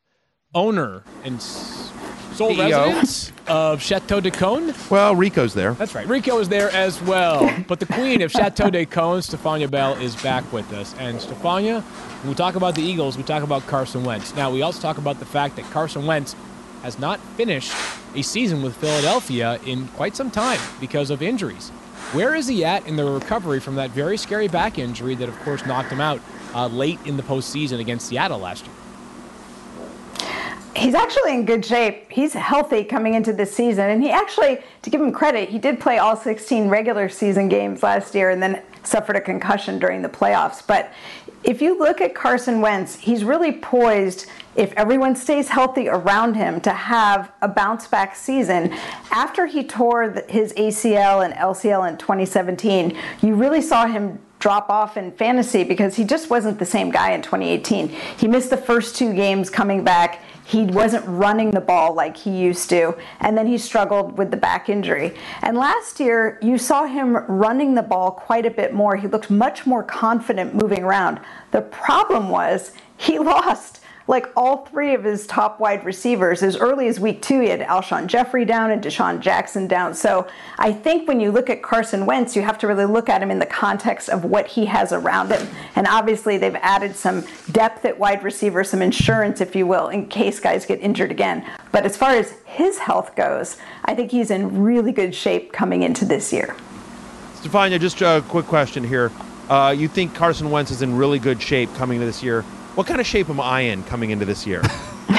S2: owner and s- sole
S4: C E O.
S2: resident of Chateau de Cone.
S4: Well, Rico's there.
S2: That's right. Rico is there as well. But the queen of Chateau de Cone, Stefania Bell, is back with us. And Stefania, when we talk about the Eagles, we talk about Carson Wentz. Now, we also talk about the fact that Carson Wentz has not finished a season with Philadelphia in quite some time because of injuries. Where is he at in the recovery from that very scary back injury that, of course, knocked him out uh, late in the postseason against Seattle last year?
S6: He's actually in good shape. He's healthy coming into this season. And he actually, to give him credit, he did play all sixteen regular season games last year and then suffered a concussion during the playoffs. But if you look at Carson Wentz, he's really poised, if everyone stays healthy around him, to have a bounce-back season. After he tore his A C L and L C L in twenty seventeen, you really saw him drop off in fantasy because he just wasn't the same guy in twenty eighteen. He missed the first two games coming back. He wasn't running the ball like he used to, and then he struggled with the back injury. And last year, you saw him running the ball quite a bit more. He looked much more confident moving around. The problem was he lost like all three of his top wide receivers. As early as week two, he had Alshon Jeffrey down and Deshaun Jackson down. So I think when you look at Carson Wentz, you have to really look at him in the context of what he has around him. And obviously they've added some depth at wide receiver, some insurance, if you will, in case guys get injured again. But as far as his health goes, I think he's in really good shape coming into this year.
S4: Stefania, just a quick question here. Uh, you think Carson Wentz is in really good shape coming into this year? What kind of shape am I in coming into this year?
S6: Do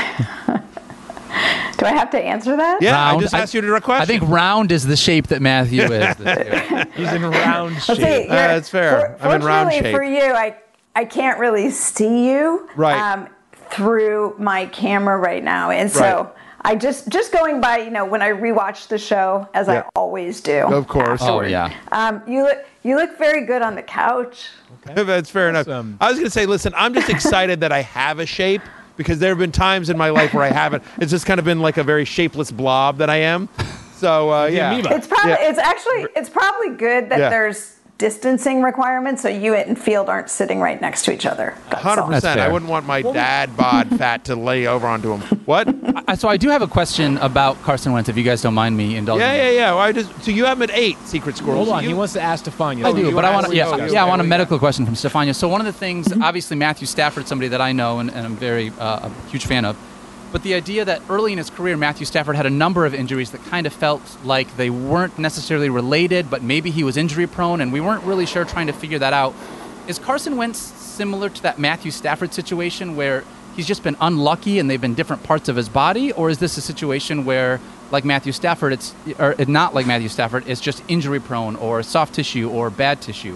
S6: I have to answer that?
S4: Yeah,
S3: Round.
S4: I just asked you a direct question.
S3: I think round is the shape that Matthew is. this year.
S2: He's in round
S6: Let's
S2: shape.
S6: see, you're-
S4: Uh, that's fair.
S6: For,
S4: I'm in round
S6: fortunately
S4: shape.
S6: for you, I, I can't really see you
S4: Right.
S6: um, through my camera right now. And so
S4: Right.
S6: I just, just going by, you know, when I rewatch the show, as
S4: Yeah.
S6: I always do.
S4: Of course.
S3: Oh,
S6: afterward.
S3: yeah.
S6: Um, you, look, you look very good on the couch.
S4: That's fair enough.
S2: Awesome.
S4: I was going to say, listen, I'm just excited that I have a shape because there have been times in my life where I haven't. It's just kind of been like a very shapeless blob that I am. So, uh, yeah.
S2: amoeba.
S6: It's probably,
S4: Yeah.
S6: it's actually, it's probably good that
S4: Yeah.
S6: there's distancing requirements so you and Field aren't sitting right next to each other. That's
S4: one hundred
S6: all.
S3: That's
S4: percent. I
S3: fair.
S4: wouldn't want my dad bod fat to lay over onto him. What?
S3: I- so I do have a question about Carson Wentz, if you guys don't mind me indulging.
S4: Yeah, yeah, yeah. Well, I just so you have him at eight, Secret Squirrel.
S2: Hold
S4: So
S2: on.
S4: you-
S2: He wants to ask Stefania.
S3: I
S2: So
S3: do,
S2: you
S3: but I
S2: ask
S3: want to.
S2: him.
S3: Yeah,
S2: Okay.
S3: yeah, I want a medical question from Stefania. So one of the things, obviously, Matthew Stafford, somebody that I know and, and I'm very uh, a huge fan of, but the idea that early in his career, Matthew Stafford had a number of injuries that kind of felt like they weren't necessarily related, but maybe he was injury prone, and we weren't really sure trying to figure that out. Is Carson Wentz similar to that Matthew Stafford situation where he's just been unlucky and they've been different parts of his body, or is this a situation where, like Matthew Stafford, it's or not like Matthew Stafford, it's just injury prone or soft tissue or bad tissue?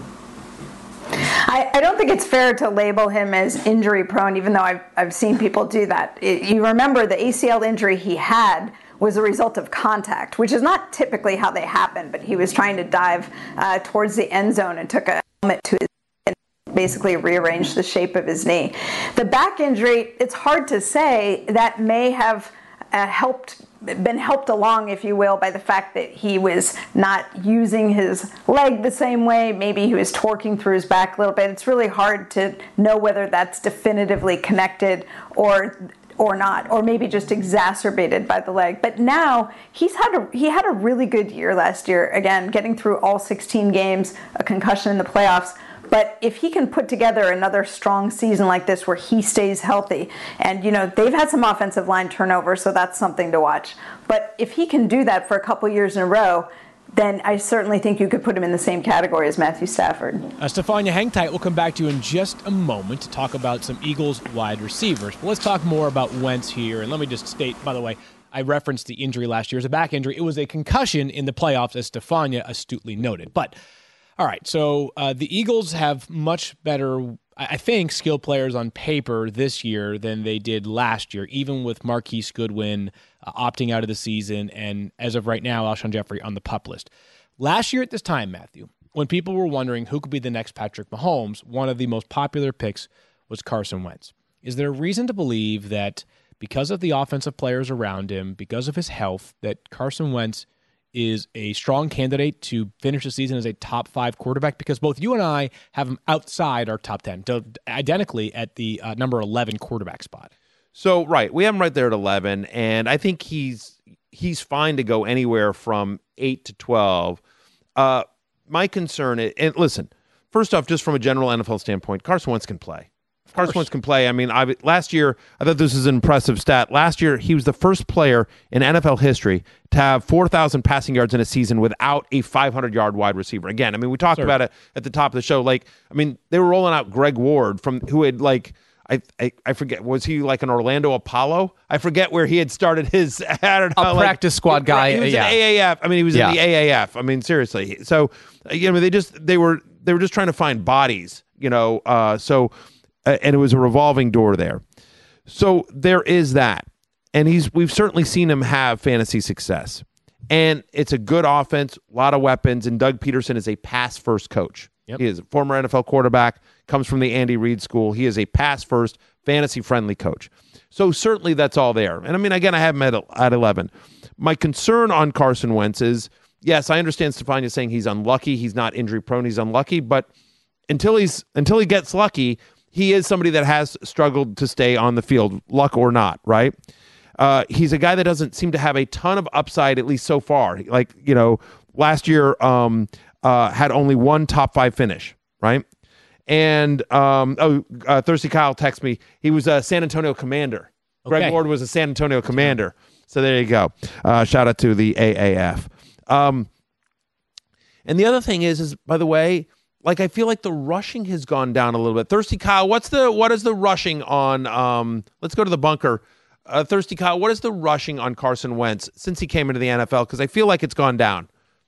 S6: I, I don't think it's fair to label him as injury prone, even though I've, I've seen people do that. It, you remember the A C L injury he had was a result of contact, which is not typically how they happen, but he was trying to dive uh, towards the end zone and took a helmet to his and basically rearranged the shape of his knee. The back injury, it's hard to say. That may have uh, helped been helped along, if you will, by the fact that he was not using his leg the same way. Maybe he was torquing through his back a little bit. It's really hard to know whether that's definitively connected or or not, or maybe just exacerbated by the leg. But now he's had a he had a really good year last year. Again, getting through all sixteen games, a concussion in the playoffs. But if he can put together another strong season like this where he stays healthy, and, you know, they've had some offensive line turnover, so that's something to watch. But if he can do that for a couple years in a row, then I certainly think you could put him in the same category as Matthew Stafford.
S2: Uh, Stefania, hang tight. We'll come back to you in just a moment to talk about some Eagles wide receivers. But let's talk more about Wentz here. And let me just state, by the way, I referenced the injury last year as a back injury. It was a concussion in the playoffs, as Stefania astutely noted. But all right, so uh, the Eagles have much better, I think, skill players on paper this year than they did last year, even with Marquise Goodwin uh, opting out of the season and, as of right now, Alshon Jeffrey on the PUP list. Last year at this time, Matthew, when people were wondering who could be the next Patrick Mahomes, one of the most popular picks was Carson Wentz. Is there a reason to believe that because of the offensive players around him, because of his health, that Carson Wentz is a strong candidate to finish the season as a top five quarterback? Because both you and I have him outside our top ten, identically at the uh, number eleven quarterback spot.
S4: So, right, we have him right there at eleven, and I think he's he's fine to go anywhere from eight to twelve. Uh, my concern is, and listen, first off, just from a general N F L standpoint, Carson Wentz can play. Carson Wentz can play. I mean, I, last year, I thought this was an impressive stat. Last year, he was the first player in N F L history to have four thousand passing yards in a season without a five hundred yard wide receiver. Again, I mean, we talked
S2: Sure.
S4: about it at the top of the show. Like, I mean, they were rolling out Greg Ward from who had like, I, I I forget, was he like an Orlando Apollo? I forget where he had started his, I don't know.
S3: A
S4: like,
S3: practice squad guy,
S4: He was
S3: yeah.
S4: in A A F. I mean, he was
S3: Yeah.
S4: in the A A F. I mean, seriously. So, you know, they just, they were, they were just trying to find bodies, you know, uh, so, uh, and it was a revolving door there. So there is that. And he's, we've certainly seen him have fantasy success. And it's a good offense, a lot of weapons, and Doug Peterson is a pass-first coach.
S2: Yep.
S4: He is a former N F L quarterback, comes from the Andy Reid school. He is a pass-first, fantasy-friendly coach. So certainly that's all there. And I mean, again, I have him at, at eleven. My concern on Carson Wentz is, yes, I understand Stefania saying he's unlucky. He's not injury-prone. He's unlucky. But until he's until he gets lucky, he is somebody that has struggled to stay on the field, luck or not, right? Uh, he's a guy that doesn't seem to have a ton of upside, at least so far. Like, you know, last year um, uh, had only one top five finish, right? And, um, oh, uh, Thirsty Kyle texted me. He was a San Antonio Commander.
S2: Okay.
S4: Greg Ward was a San Antonio Commander. So there you go. Uh, shout out to the A A F. Um, and the other thing is, is by the way, like I feel like the rushing has gone down a little bit. Thirsty Kyle, what's the what is the rushing on? Um, let's go to the bunker. Uh, Thirsty Kyle, what is the rushing on Carson Wentz since he came into the N F L? Because I feel like it's gone down.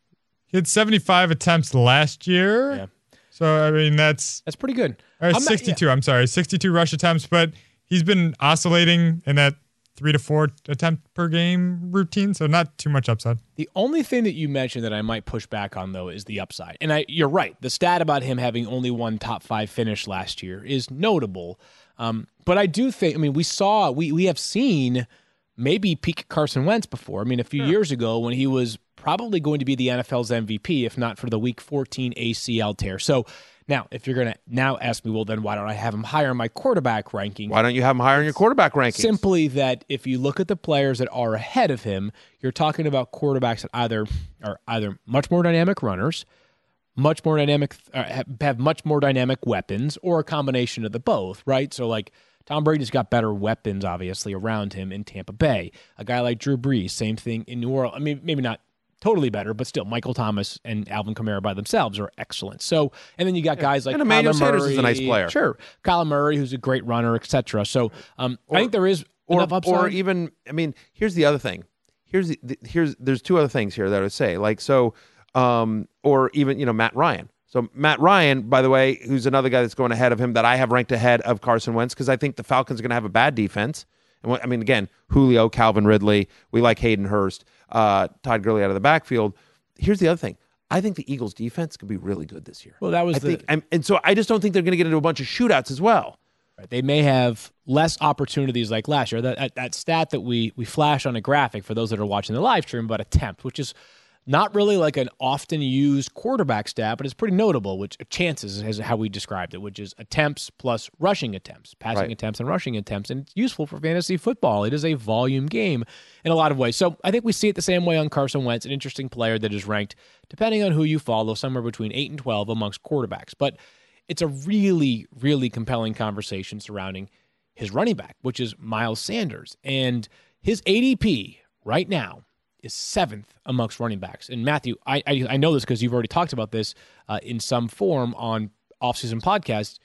S5: He had seventy-five attempts last year.
S2: Yeah.
S5: So, I mean, that's...
S2: That's pretty good.
S5: Or
S2: I'm not-
S5: sixty-two,
S2: yeah.
S5: I'm sorry. sixty-two rush attempts, but he's been oscillating in that three to four attempt per game routine, so not too much upside.
S2: The only thing that you mentioned that I might push back on, though, is the upside. And I, you're right. The stat about him having only one top five finish last year is notable. Um, but I do think, I mean, we saw, we we have seen maybe peak Carson Wentz before. I mean, a few
S4: Sure.
S2: years ago when he was probably going to be the N F L's M V P, if not for the week fourteen A C L tear. So now, if you're going to now ask me, well, then why don't I have him higher in my quarterback ranking?
S4: Why don't you have him higher in your quarterback rankings?
S2: Simply that if you look at the players that are ahead of him, you're talking about quarterbacks that either are either much more dynamic runners, much more dynamic, uh, have, have much more dynamic weapons, or a combination of the both, right? So like Tom Brady's got better weapons, obviously, around him in Tampa Bay. A guy like Drew Brees, same thing in New Orleans. I mean, maybe not totally better, but still, Michael Thomas and Alvin Kamara by themselves are excellent. So, and then you got guys like
S4: And Emmanuel
S2: Kyler
S4: Sanders
S2: Murray.
S4: is a nice player.
S2: Sure. Kyler Murray, who's a great runner, et cetera. So um,
S4: Or-
S2: I think there is
S4: or,
S2: enough upside.
S4: or even, I mean, here's the other thing. Here's the, the- here's there's two other things here that I would say. Like, so, um, or even, you know, Matt Ryan. So Matt Ryan, by the way, who's another guy that's going ahead of him that I have ranked ahead of Carson Wentz because I think the Falcons are going to have a bad defense. And what- I mean, again, Julio, Calvin Ridley, we like Hayden Hurst, uh, Todd Gurley out of the backfield. Here's the other thing. I think the Eagles' defense could be really good this year.
S2: Well, that was
S4: I
S2: the
S4: think, and, and so I just don't think they're going to get into a bunch of shootouts as well.
S2: Right. They may have less opportunities like last year. That, that that stat that we we flash on a graphic for those that are watching the live stream about attempt, which is not really like an often used quarterback stat, but it's pretty notable, which chances is how we described it, which is attempts plus rushing attempts, passing
S4: Right.
S2: attempts and rushing attempts. And it's useful for fantasy football. It is a volume game in a lot of ways. So I think we see it the same way on Carson Wentz, an interesting player that is ranked, depending on who you follow, somewhere between eight and twelve amongst quarterbacks. But it's a really, really compelling conversation surrounding his running back, which is Miles Sanders. And his A D P right now is seventh amongst running backs. And Matthew, I I, I know this because you've already talked about this uh, in some form on offseason podcasts.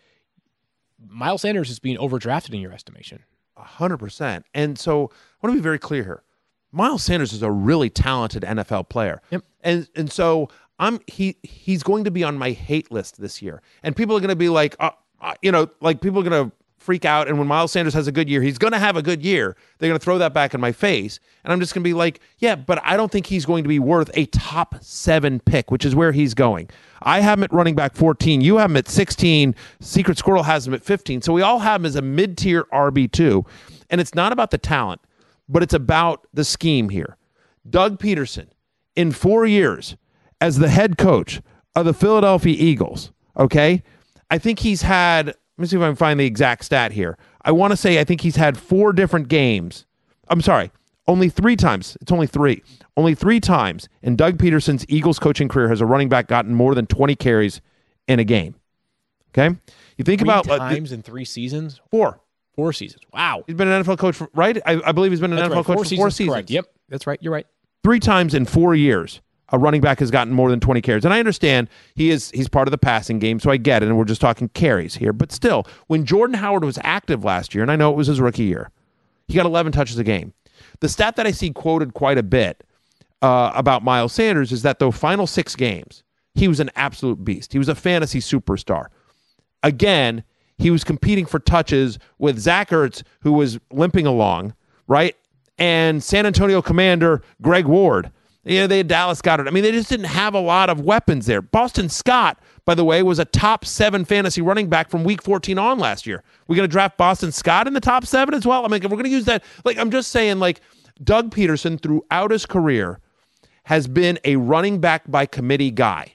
S2: Miles Sanders is being overdrafted in your estimation.
S4: A hundred percent. And so I want to be very clear here. Miles Sanders is a really talented N F L player.
S2: Yep.
S4: And and so I'm he he's going to be on my hate list this year. And people are going to be like, uh, uh, you know, like people are going to freak out. And when Miles Sanders has a good year, he's going to have a good year. They're going to throw that back in my face. And I'm just going to be like, yeah, but I don't think he's going to be worth a top seven pick, which is where he's going. I have him at running back fourteen. You have him at sixteen. Secret Squirrel has him at fifteen. So we all have him as a mid-tier R B two. And it's not about the talent, but it's about the scheme here. Doug Peterson, in four years as the head coach of the Philadelphia Eagles, okay, I think he's had Let me see if I can find the exact stat here. I want to say I think he's had four different games. I'm sorry, only three times. It's only three. Only three times in Doug Peterson's Eagles coaching career has a running back gotten more than twenty carries in a game. Okay? You think
S2: Three
S4: about
S2: times
S4: uh,
S2: in three seasons?
S4: Four.
S2: Four seasons. Wow.
S4: He's been an N F L coach, for, right? I, I believe he's been an
S2: That's
S4: N F L
S2: right.
S4: coach
S2: four
S4: for
S2: seasons,
S4: four seasons.
S2: Correct. Yep, that's right. You're right.
S4: Three times in four years, a running back has gotten more than twenty carries. And I understand he is he's part of the passing game, so I get it, and we're just talking carries here. But still, when Jordan Howard was active last year, and I know it was his rookie year, he got eleven touches a game. The stat that I see quoted quite a bit uh, about Miles Sanders is that the final six games, he was an absolute beast. He was a fantasy superstar. Again, he was competing for touches with Zach Ertz, who was limping along, right? And San Antonio Commander Greg Ward. You know, they had Dallas Goedert. I mean, they just didn't have a lot of weapons there. Boston Scott, by the way, was a top seven fantasy running back from week fourteen on last year. We're going to draft Boston Scott in the top seven as well? I mean, if we're going to use that. Like, I'm just saying, like, Doug Peterson, throughout his career, has been a running back by committee guy.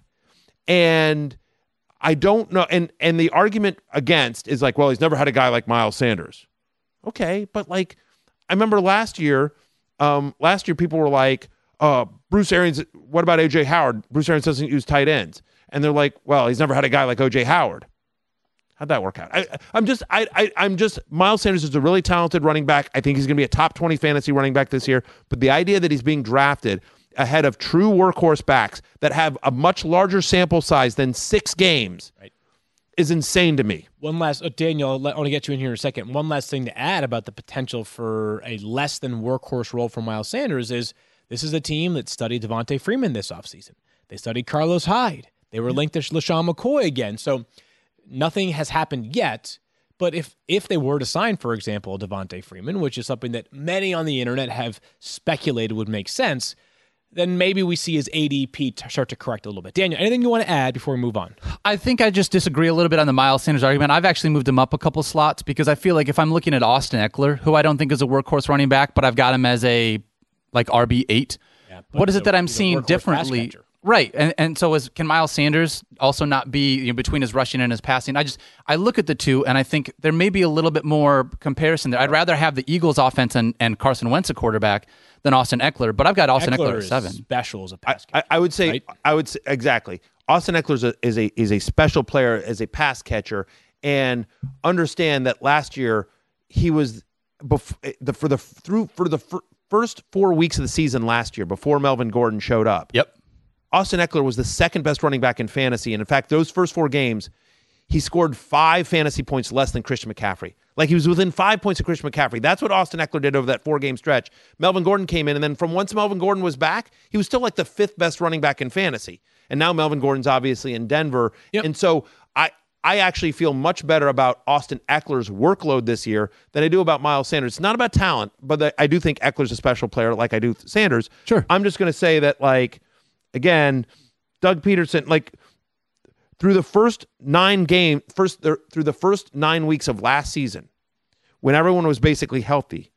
S4: And I don't know. And, and the argument against is like, well, he's never had a guy like Miles Sanders. Okay, but, like, I remember last year, um, last year people were like, uh, Bruce Arians, what about O J Howard? Bruce Arians doesn't use tight ends. And they're like, well, he's never had a guy like O J Howard. How'd that work out? I, I'm just, I, I, I'm just, Miles Sanders is a really talented running back. I think he's going to be a top twenty fantasy running back this year. But the idea that he's being drafted ahead of true workhorse backs that have a much larger sample size than six games right. is insane to me.
S2: One last, uh, Daniel, I want to get you in here in a second. One last thing to add about the potential for a less than workhorse role for Miles Sanders is this is a team that studied Devontae Freeman this offseason. They studied Carlos Hyde. They were linked to LaShawn McCoy again. So nothing has happened yet. But if if they were to sign, for example, Devontae Freeman, which is something that many on the internet have speculated would make sense, then maybe we see his A D P t- start to correct a little bit. Daniel, anything you want to add before we move on?
S3: I think I just disagree a little bit on the Miles Sanders argument. I've actually moved him up a couple slots because I feel like if I'm looking at Austin Eckler, who I don't think is a workhorse running back, but I've got him as a like R B eight, yeah, what is it that I'm seeing differently? Right, and and so is can Miles Sanders also not be you know, between his rushing and his passing? I just I look at the two and I think there may be a little bit more comparison there. I'd rather have the Eagles offense and, and Carson Wentz a quarterback than Austin Eckler, but I've got Austin Eckler, Eckler at seven.
S2: Special as a pass
S4: I,
S2: catcher.
S4: I, I would say
S2: right?
S4: I would say exactly. Austin Eckler is a, is a is a special player as a pass catcher, and understand that last year he was bef- the for the through for the fir- first four weeks of the season last year before Melvin Gordon showed up.
S3: Yep.
S4: Austin Eckler was the second best running back in fantasy. And in fact, those first four games, he scored five fantasy points less than Christian McCaffrey. Like he was within five points of Christian McCaffrey. That's what Austin Eckler did over that four-game stretch. Melvin Gordon came in, and then from once Melvin Gordon was back, he was still like the fifth best running back in fantasy. And now Melvin Gordon's obviously in Denver. Yep. And so I I actually feel much better about Austin Eckler's workload this year than I do about Miles Sanders. It's not about talent, but I do think Eckler's a special player like I do Sanders.
S3: Sure.
S4: I'm just going to say that, like, again, Doug Peterson, like through the first nine game, first through the first nine weeks of last season, when everyone was basically healthy,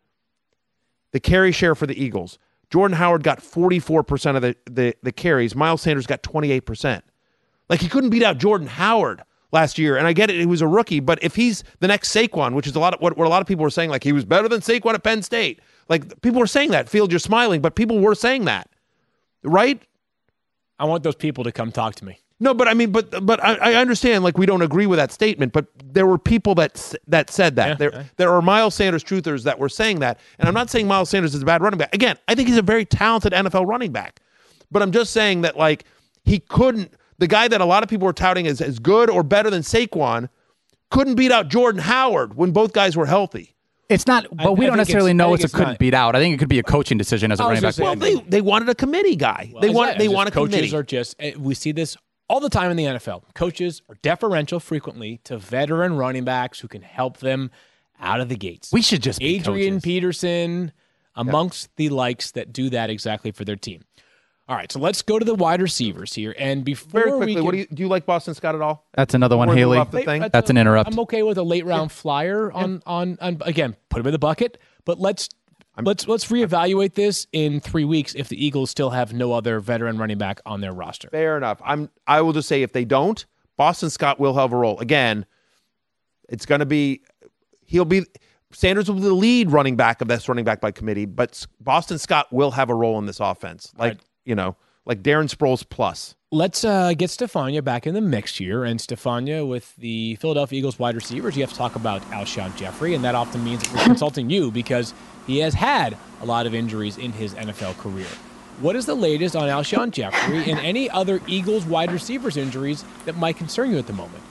S4: the carry share for the Eagles, Jordan Howard got forty-four percent of the, the, the carries. Miles Sanders got twenty-eight percent. Like he couldn't beat out Jordan Howard last year. And I get it, he was a rookie, but if he's the next Saquon, which is a lot of what, what a lot of people were saying, like he was better than Saquon at Penn State. Like people were saying that. Field, you're smiling, but people were saying that, right?
S2: I want those people to come talk to me.
S4: No, but I mean, but but I, I understand. Like we don't agree with that statement, but there were people that that said that. Yeah, there yeah. there are Miles Sanders truthers that were saying that, and I'm not saying Miles Sanders is a bad running back. Again, I think he's a very talented N F L running back, but I'm just saying that like he couldn't. The guy that a lot of people were touting as as good or better than Saquon couldn't beat out Jordan Howard when both guys were healthy.
S3: It's not, but
S2: I,
S3: we
S2: I
S3: don't necessarily know it's, it's a couldn't
S2: not.
S3: beat out. I think it could be a coaching decision as a running back.
S4: Well, they, they wanted a committee guy.
S2: Well,
S4: they want
S2: that,
S4: they want a
S2: coaches
S4: committee.
S2: Are just we see this all the time in the N F L. Coaches are deferential frequently to veteran running backs who can help them out of the gates.
S3: We should just be
S2: Adrian
S3: coaches.
S2: Peterson amongst yeah. the likes that do that exactly for their team. All right, so let's go to the wide receivers here. And before
S4: very quickly,
S2: we
S4: what do you do? You like Boston Scott at all?
S3: That's another one,
S4: Before
S3: Haley.
S4: the thing?
S3: That's, That's an interrupt.
S2: I'm okay with a late round flyer on, yeah. on on again. Put him in the bucket, but let's I'm, let's let's reevaluate this in three weeks if the Eagles still have no other veteran running back on their roster.
S4: Fair enough. I'm. I will just say if they don't, Boston Scott will have a role again. It's going to be he'll be Sanders will be the lead running back of this running back by committee, but Boston Scott will have a role in this offense, like
S2: right.
S4: you know, like Darren Sproles plus.
S2: Let's uh, get Stefania back in the mix here. And Stefania, with the Philadelphia Eagles wide receivers, you have to talk about Alshon Jeffrey, and that often means that we're consulting you because he has had a lot of injuries in his N F L career. What is the latest on Alshon Jeffrey and any other Eagles wide receivers injuries that might concern you at the moment?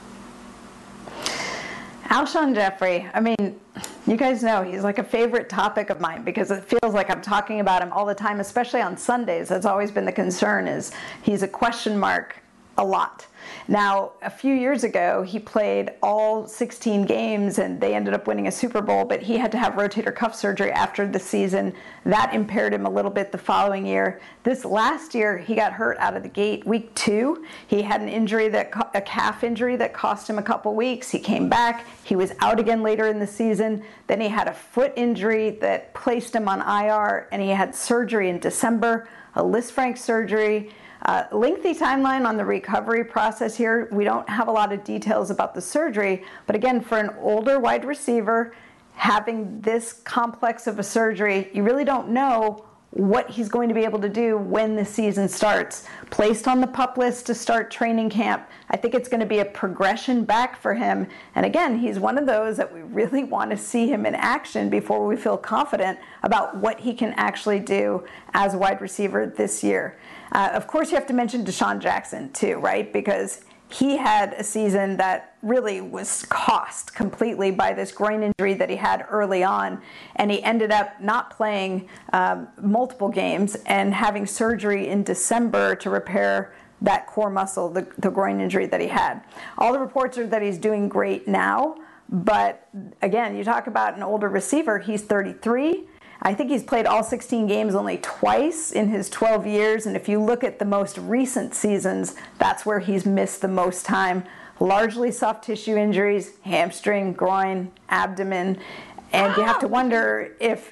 S6: Alshon Jeffrey, I mean, you guys know he's like a favorite topic of mine because it feels like I'm talking about him all the time, especially on Sundays. That's always been the concern, is he's a question mark a lot. Now, a few years ago, he played all sixteen games and they ended up winning a Super Bowl, but he had to have rotator cuff surgery after the season. That impaired him a little bit the following year. This last year, he got hurt out of the gate. Week two, he had an injury, that a calf injury that cost him a couple weeks. He came back. He was out again later in the season. Then he had a foot injury that placed him on I R, and he had surgery in December, a Lisfranc surgery. Uh, lengthy timeline on the recovery process here. We don't have a lot of details about the surgery, but again, for an older wide receiver having this complex of a surgery, you really don't know what he's going to be able to do when the season starts. Placed on the PUP list to start training camp, I think it's going to be a progression back for him. And again, he's one of those that we really want to see him in action before we feel confident about what he can actually do as a wide receiver this year. Uh, of course, you have to mention Deshaun Jackson too, right? Because he had a season that really was cost completely by this groin injury that he had early on. And he ended up not playing um, multiple games and having surgery in December to repair that core muscle, the, the groin injury that he had. All the reports are that he's doing great now. But again, you talk about an older receiver, he's thirty-three. I think he's played all sixteen games only twice in his twelve years, and if you look at the most recent seasons, that's where he's missed the most time. Largely soft tissue injuries, hamstring, groin, abdomen, and you have to wonder if,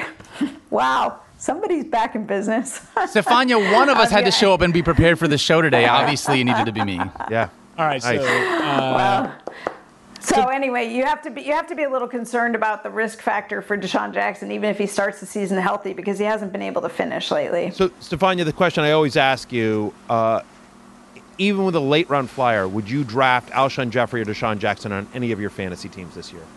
S6: wow, somebody's back in business.
S3: Stefania, one of us had to show up and be prepared for the show today. Obviously, it needed to be me.
S4: Yeah.
S2: All right, so...
S4: Nice.
S2: Uh,
S6: well, So anyway, you have to be you have to be a little concerned about the risk factor for Deshaun Jackson, even if he starts the season healthy, because he hasn't been able to finish lately.
S4: So, Stefania, the question I always ask you, uh, even with a late round flyer, would you draft Alshon Jeffrey or Deshaun Jackson on any of your fantasy teams this year?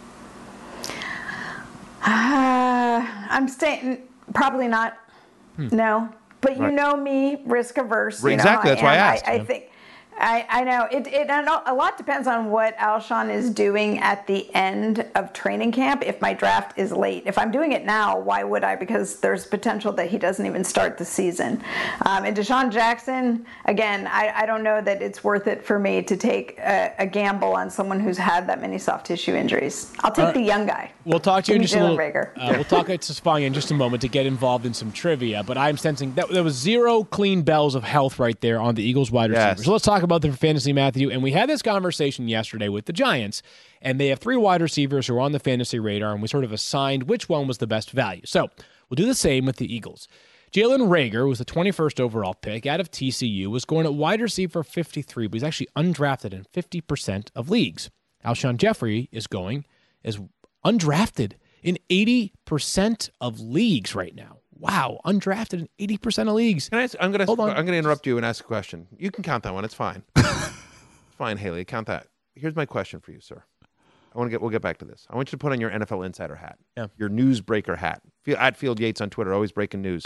S6: Uh, I'm staying. Probably not. Hmm. No, but you
S4: right.
S6: know me, risk averse.
S4: Exactly.
S6: You know,
S4: That's why I asked.
S6: I, I think. I, I know. It, it, and a lot depends on what Alshon is doing at the end of training camp if my draft is late. If I'm doing it now, why would I? Because there's potential that he doesn't even start the season. Um, and Deshaun Jackson, again, I, I don't know that it's worth it for me to take a, a gamble on someone who's had that many soft tissue injuries. I'll take right. the young guy.
S2: We'll talk to you in just a little.
S6: Rager.
S2: Uh, we'll talk to Stefania in just a moment to get involved in some trivia. But I'm sensing that there was zero clean bells of health right there on the Eagles wide receivers.
S4: Yes.
S2: So let's talk about the fantasy, Matthew. And we had this conversation yesterday with the Giants, and they have three wide receivers who are on the fantasy radar, and we sort of assigned which one was the best value. So we'll do the same with the Eagles. Jalen Reagor was the twenty-first overall pick out of T C U, was going at wide receiver fifty-three, but he's actually undrafted in fifty percent of leagues. Alshon Jeffrey is going as undrafted in eighty percent of leagues right now. Wow, undrafted in eighty percent of leagues.
S4: Can I ask, I'm going
S2: Hold on.
S4: to I'm going to interrupt you and ask a question. You can count that one. It's fine. It's fine, Haley. Count that. Here's my question for you, sir. I want to get. We'll get back to this. I want you to put on your N F L Insider hat.
S2: Yeah.
S4: Your newsbreaker hat. At Field Yates on Twitter, always breaking news.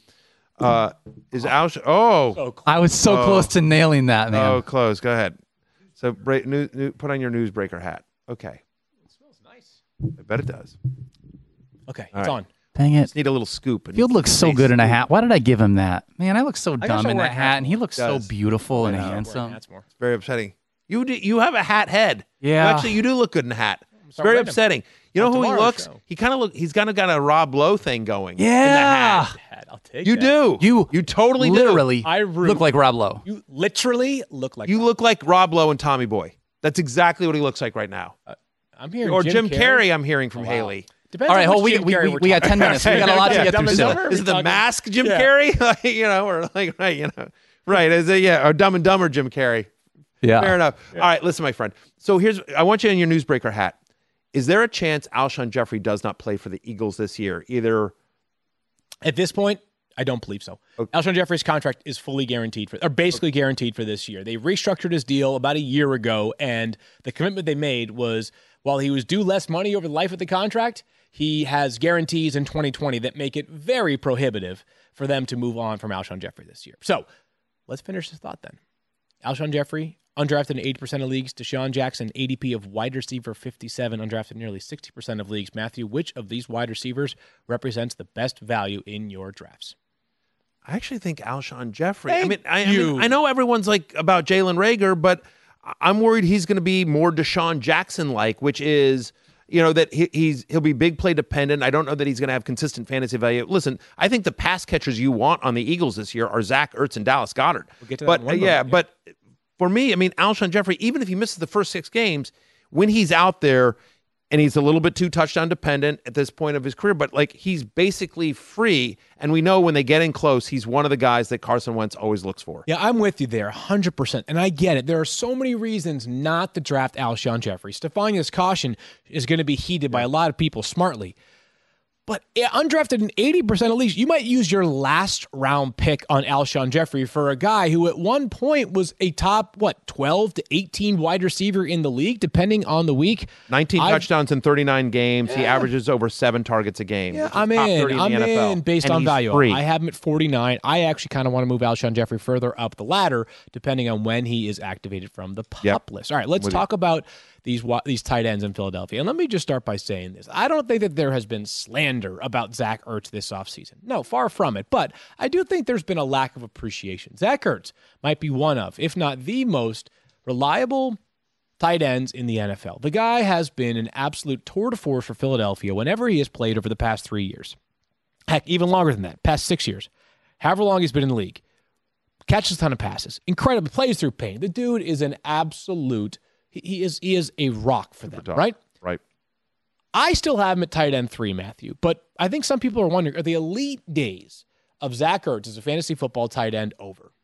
S4: Uh, is Alsh? Oh,
S2: So close.
S3: I was so
S4: Oh.
S3: close to nailing that, man.
S4: oh, close. Go ahead. So, break, new, new, put on your newsbreaker hat. Okay.
S2: It smells nice.
S4: I bet it does.
S2: Okay,
S4: All
S2: it's
S4: right.
S2: on.
S3: Dang it.
S4: Just need a little scoop. and
S3: Field looks so
S4: face.
S3: good in a hat. Why did I give him that? Man, I look so
S2: gotta
S3: dumb
S2: start
S3: in
S2: wearing
S3: that hat, and he
S2: hats
S3: looks
S4: more.
S3: so
S4: Does.
S3: beautiful and
S4: I know.
S3: handsome.
S2: Wearing hats more.
S4: Very upsetting. You do, you have a hat head.
S3: Yeah.
S4: You actually, you do look good in a hat. It's
S2: So
S4: very
S2: random.
S4: upsetting. You know
S2: On
S4: who he
S2: tomorrow's
S4: looks?
S2: show.
S4: He kind of look. He's kind of got a Rob Lowe thing going. in the
S3: Yeah.
S4: hat.
S2: Hat, I'll take
S4: You
S2: that.
S4: do.
S3: You
S4: you totally
S3: literally
S2: I root-
S3: look like Rob Lowe.
S2: You literally look like
S4: do. You look like Rob Lowe and Tommy Boy. That's exactly what he looks like right now.
S2: I'm hearing
S4: Or
S2: Jim,
S4: Jim Carrey. I'm hearing from
S2: Oh, wow.
S4: Haley.
S2: Depends
S3: All right,
S2: on
S3: hold.
S2: which
S3: We,
S2: Jim
S3: we,
S2: Carrey
S3: we,
S2: we're
S3: we got
S2: talking
S3: ten minutes. We got a lot to
S2: Yeah,
S3: get
S2: Dumb
S3: through
S2: and
S3: still.
S2: Dumber?
S4: Is it the
S2: talking-
S4: mask Jim
S2: Yeah.
S4: Carrey? Like, you know, or like right, you know, right? Is it yeah? Or Dumb and Dumber Jim Carrey?
S3: Yeah.
S4: Fair enough. All right, listen, my friend. So here's, I want you in your newsbreaker hat. Is there a chance Alshon Jeffrey does not play for the Eagles this year? Either
S2: At this point, I don't believe so. Okay. Alshon Jeffrey's contract is fully guaranteed for, or basically okay. guaranteed for this year. They restructured his deal about a year ago, and the commitment they made was while he was due less money over the life of the contract, he has guarantees in twenty twenty that make it very prohibitive for them to move on from Alshon Jeffrey this year. So let's finish this thought then. Alshon Jeffrey, undrafted in eighty percent of leagues. Deshaun Jackson, A D P of wide receiver fifty-seven, undrafted in nearly sixty percent of leagues. Matthew, which of these wide receivers represents the best value in your drafts?
S4: I actually think Alshon Jeffrey.
S2: Thank
S4: I mean, I, I
S2: you.
S4: mean, I know everyone's like about Jalen Reagor, but I'm worried he's going to be more Deshaun Jackson-like, which is, you know, that he, he's he'll be big play dependent. I don't know that he's going to have consistent fantasy value. Listen, I think the pass catchers you want on the Eagles this year are Zach Ertz and Dallas Goedert.
S2: We'll get to
S4: but
S2: that in one
S4: uh, yeah,
S2: moment,
S4: but for me, I mean, Alshon Jeffrey, even if he misses the first six games, when he's out there and he's a little bit too touchdown dependent at this point of his career, but like he's basically free. And we know when they get in close, he's one of the guys that Carson Wentz always looks for.
S2: Yeah, I'm with you there, one hundred percent. And I get it. There are so many reasons not to draft Alshon Jeffrey. Stefania's caution is going to be heeded by a lot of people smartly. But undrafted in eighty percent of leagues, you might use your last round pick on Alshon Jeffrey for a guy who at one point was a top, what, twelve to eighteen wide receiver in the league, depending on the week.
S4: nineteen
S2: I've,
S4: touchdowns in thirty-nine games.
S2: Yeah.
S4: He averages over seven targets a game.
S2: Yeah, I'm in.
S4: in
S2: I'm
S4: the N F L.
S2: in based
S4: and
S2: on
S4: he's
S2: value.
S4: Free.
S2: I have him at forty-nine. I actually kind of want to move Alshon Jeffrey further up the ladder, depending on when he is activated from the pup
S4: Yep.
S2: list. All right, let's
S4: With
S2: talk
S4: you.
S2: about these these tight ends in Philadelphia. And let me just start by saying this. I don't think that there has been slander about Zach Ertz this offseason. No, far from it. But I do think there's been a lack of appreciation. Zach Ertz might be one of, if not the most reliable tight ends in the N F L. The guy has been an absolute tour de force for Philadelphia whenever he has played over the past three years. Heck, even longer than that, past six years. However long he's been in the league. Catches a ton of passes. Incredible. Plays through pain. The dude is an absolute... He, he is he is a rock for them,
S4: tough.
S2: right?
S4: Right.
S2: I still have him at tight end three, Matthew. But I think some people are wondering, are the elite days of Zach Ertz as a fantasy football tight end over?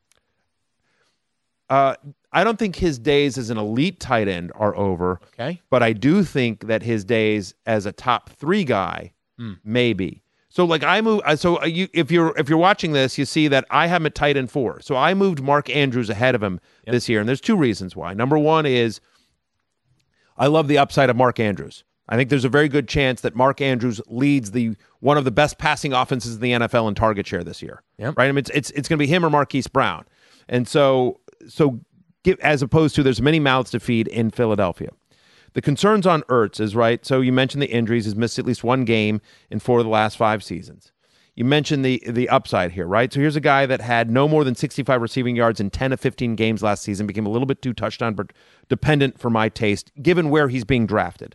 S4: Uh, I don't think his days as an elite tight end are over.
S2: Okay.
S4: But I do think that his days as a top three guy
S2: Mm.
S4: may be. So like I move. So you, if you're if you're watching this, you see that I have him at tight end four. So I moved Mark Andrews ahead of him
S2: Yep.
S4: this year, and there's two reasons why. Number one is I love the upside of Mark Andrews. I think there's a very good chance that Mark Andrews leads the one of the best passing offenses in the N F L in target share this year.
S2: Yep.
S4: Right? I mean, it's it's it's going to be him or Marquise Brown, and so so give, as opposed to there's many mouths to feed in Philadelphia. The concerns on Ertz is, right, so you mentioned the injuries. He's missed at least one game in four of the last five seasons. You mentioned the the upside here, right? So here's a guy that had no more than sixty-five receiving yards in ten of fifteen games last season, became a little bit too touchdown dependent for my taste, given where he's being drafted.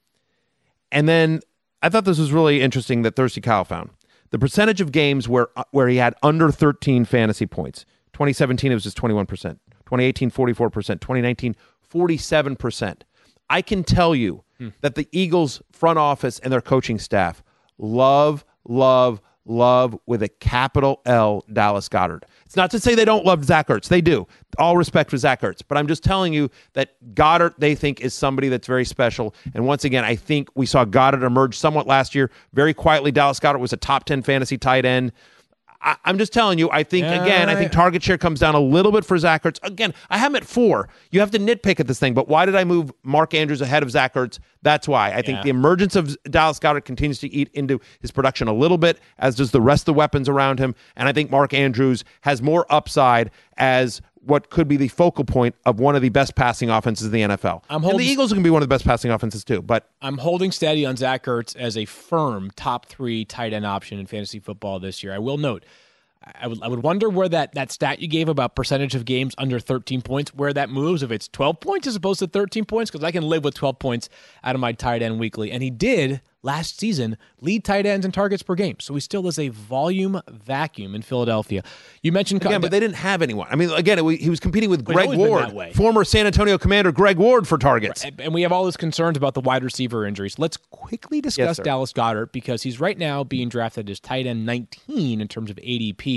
S4: And then I thought this was really interesting that Thirsty Kyle found. The percentage of games where where he had under thirteen fantasy points. twenty seventeen, it was just twenty-one percent. twenty eighteen, forty-four percent. twenty nineteen, forty-seven percent. I can tell you hmm. that the Eagles front office and their coaching staff love, love, love with a capital L Dallas Goedert. It's not to say they don't love Zach Ertz. They do. All respect for Zach Ertz. But I'm just telling you that Goedert, they think, is somebody that's very special. And once again, I think we saw Goedert emerge somewhat last year. Very quietly, Dallas Goedert was a top ten fantasy tight end. I, I'm just telling you, I think,
S2: yeah,
S4: again, I think target share comes down a little bit for Zach Ertz. Again, I have him at four. You have to nitpick at this thing, but why did I move Mark Andrews ahead of Zach Ertz? That's why. I think
S2: Yeah.
S4: the emergence of Dallas Goedert continues to eat into his production a little bit, as does the rest of the weapons around him. And I think Mark Andrews has more upside as what could be the focal point of one of the best passing offenses in the N F L.
S2: I'm
S4: and
S2: holding-
S4: the Eagles are going to be one of the best passing offenses too, but
S2: I'm holding steady on Zach Ertz as a firm top three tight end option in fantasy football this year. I will note, I would I would wonder where that, that stat you gave about percentage of games under thirteen points, where that moves, if it's twelve points as opposed to thirteen points, because I can live with twelve points out of my tight end weekly. And he did, last season, lead tight ends in targets per game. So he still is a volume vacuum in Philadelphia. You mentioned...
S4: Again, but they didn't have anyone. I mean, again, it, he was competing with
S2: But it's
S4: Greg
S2: always been
S4: Ward,
S2: that way.
S4: former San Antonio Commander Greg Ward for targets.
S2: And, and we have all these concerns about the wide receiver injuries. Let's quickly discuss
S4: sir.
S2: Dallas Goedert, because he's right now being drafted as tight end nineteen in terms of A D P.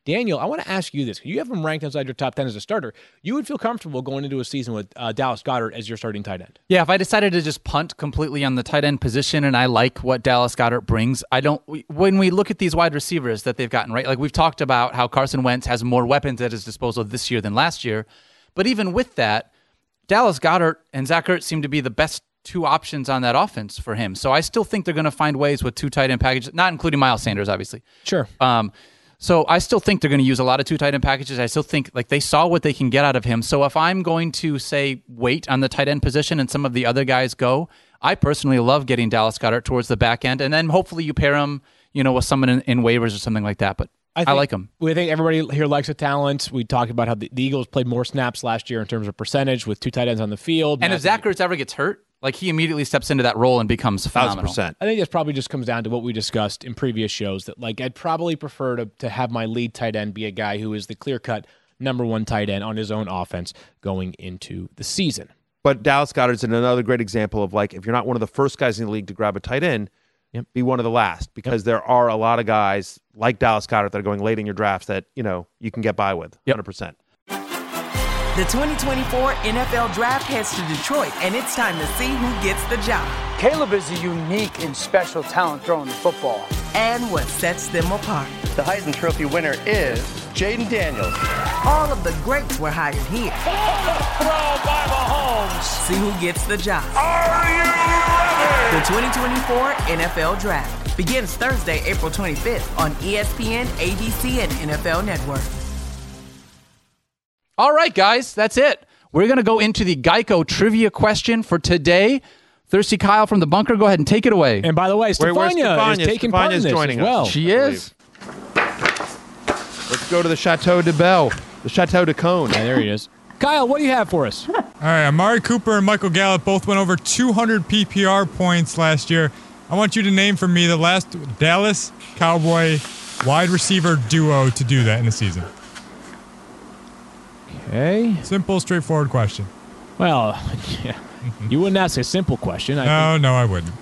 S2: Daniel, I want to ask you this. You have him ranked inside your top ten as a starter. You would feel comfortable going into a season with uh, Dallas Goedert as your starting tight end.
S3: Yeah, if I decided to just punt completely on the tight end position and I like what Dallas Goedert brings, I don't. We, when we look at these wide receivers that they've gotten, right? Like we've talked about how Carson Wentz has more weapons at his disposal this year than last year. But even with that, Dallas Goedert and Zach Ertz seem to be the best two options on that offense for him. So I still think they're going to find ways with two tight end packages, not including Miles Sanders, obviously.
S2: Sure.
S3: Um, So I still think they're going to use a lot of two tight end packages. I still think like they saw what they can get out of him. So if I'm going to say wait on the tight end position and some of the other guys go, I personally love getting Dallas Goedert towards the back end, and then hopefully you pair him, you know, with someone in, in waivers or something like that. But I, think, I like him.
S2: We think everybody here likes the talent. We talked about how the, the Eagles played more snaps last year in terms of percentage with two tight ends on the field.
S3: And if Zach Ertz ever gets hurt, like he immediately steps into that role and becomes phenomenal.
S4: one thousand percent.
S2: I think this probably just comes down to what we discussed in previous shows, that like I'd probably prefer to, to have my lead tight end be a guy who is the clear-cut number one tight end on his own offense going into the season.
S4: But Dallas Goedert's another great example of like if you're not one of the first guys in the league to grab a tight end, yep. be one of the last, because yep. there are a lot of guys like Dallas Goedert that are going late in your drafts that, you know, you can get by with
S3: yep.
S4: one hundred percent.
S10: The twenty twenty-four N F L Draft heads to Detroit, and it's time to see who gets the job.
S11: Caleb is a unique and special talent throwing the football.
S10: And what sets them apart.
S12: The Heisman Trophy winner is Jaden Daniels.
S10: All of the greats were hired here.
S11: Throw by Mahomes.
S10: See who gets the job.
S11: Are you ready?
S10: The twenty twenty-four N F L Draft begins Thursday, April twenty-fifth on E S P N, A B C, and N F L Network.
S3: All right, guys, that's it. We're going to go into the Geico trivia question for today. Thirsty Kyle from the bunker, go ahead and take it away.
S2: And by the way, Stefania is taking part in this
S4: joining
S2: as well.
S4: Us,
S3: she is.
S4: Let's go to the Chateau de Belle, the Chateau de Cone.
S2: Yeah, there he is. Kyle, what do you have for us?
S5: All right, Amari Cooper and Michael Gallup both went over two hundred P P R points last year. I want you to name for me the last Dallas Cowboy wide receiver duo to do that in the season.
S2: Okay.
S5: Simple, straightforward question.
S2: Well, yeah. You wouldn't ask a simple question. I
S5: no,
S2: think.
S5: no, I wouldn't.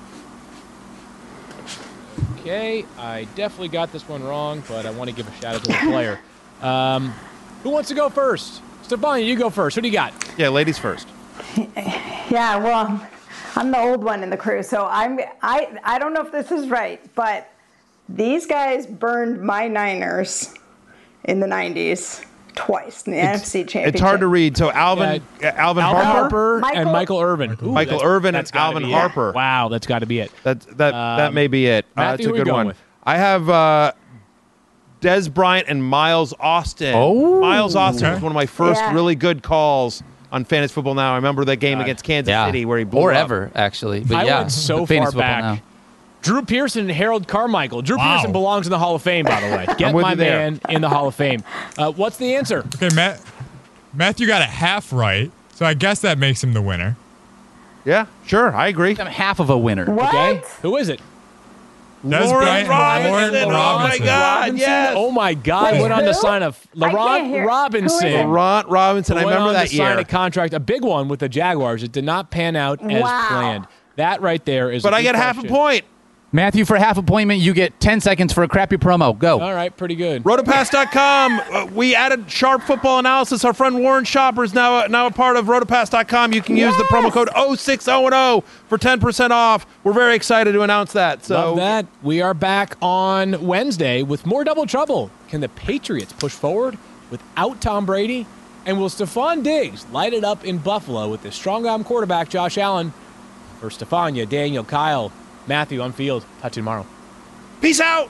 S2: Okay, I definitely got this one wrong, but I want to give a shout out to the player. Um, who wants to go first? Stefania, you go first. Who do you got?
S4: Yeah, ladies first.
S6: Yeah, well, I'm the old one in the crew, so I'm I I don't know if this is right, but these guys burned my Niners in the nineties. Twice in the
S4: it's,
S6: N F C Championship.
S4: It's hard to read. So Alvin,
S2: yeah.
S4: uh, Alvin,
S2: Alvin
S4: Harper,
S2: Harper
S6: Michael,
S2: and Michael Irvin. Ooh,
S4: Michael
S2: that's,
S4: Irvin
S2: that's
S4: and Alvin Harper.
S2: It. Wow, that's got to be it.
S4: That that um, that may be it. Uh,
S2: Matthew,
S4: it's a
S2: who you
S4: good
S2: going
S4: one.
S2: With?
S4: I have uh, Des Bryant and Miles Austin.
S3: Oh,
S4: Miles Austin
S5: okay.
S4: was one of my first
S6: yeah.
S4: really good calls on Fantasy Football Now. I remember that game
S2: God.
S4: against Kansas
S3: yeah.
S4: City where he blew
S3: or
S4: up.
S3: ever actually. But
S2: I
S3: yeah,
S2: went so
S3: Fantasy
S2: far
S3: Football
S2: back.
S3: Now.
S2: Drew Pearson and Harold Carmichael. Drew
S5: Wow.
S2: Pearson belongs in the Hall of Fame, by the way. Get
S4: I'm with
S2: my
S4: you there.
S2: man in the Hall of Fame. Uh, what's the answer?
S5: Okay, Matt. Matthew got it half right, so I guess that makes him the winner.
S4: Yeah, sure, I agree.
S3: I'm half of a winner.
S6: What?
S2: Okay, who is it?
S5: Des
S4: Lawrence
S5: Bryant,
S4: Robinson.
S5: Lawrence
S4: Oh, my
S5: Robinson.
S4: God,
S2: Robinson?
S4: yes.
S2: Oh my God!
S6: Wait,
S2: went on
S6: who?
S2: to sign a
S6: I can't
S2: Laurent
S6: hear. Who
S2: Robinson.
S6: is it?
S4: Laurent Robinson. I
S2: went
S4: remember
S2: on
S4: that
S2: to sign
S4: year.
S2: a contract, a big one with the Jaguars. It did not pan out as
S6: Wow.
S2: planned. That right there is.
S4: But
S2: a
S4: I
S2: good
S4: get half a
S2: question.
S4: point.
S3: Matthew, for half appointment, you get ten seconds for a crappy promo. Go.
S2: All right, pretty good.
S4: Rotopass dot com. Uh, we added sharp football analysis. Our friend Warren Shopper is now, uh, now a part of Rotopass dot com. You can use
S6: Yes.
S4: the promo code oh six oh oh for ten percent off. We're very excited to announce that. So
S2: Love that. We are back on Wednesday with more Double Trouble. Can the Patriots push forward without Tom Brady? And will Stephon Diggs light it up in Buffalo with his strong-arm quarterback, Josh Allen? For Stefania, Daniel, Kyle, Matthew on field. Talk to you tomorrow.
S4: Peace out.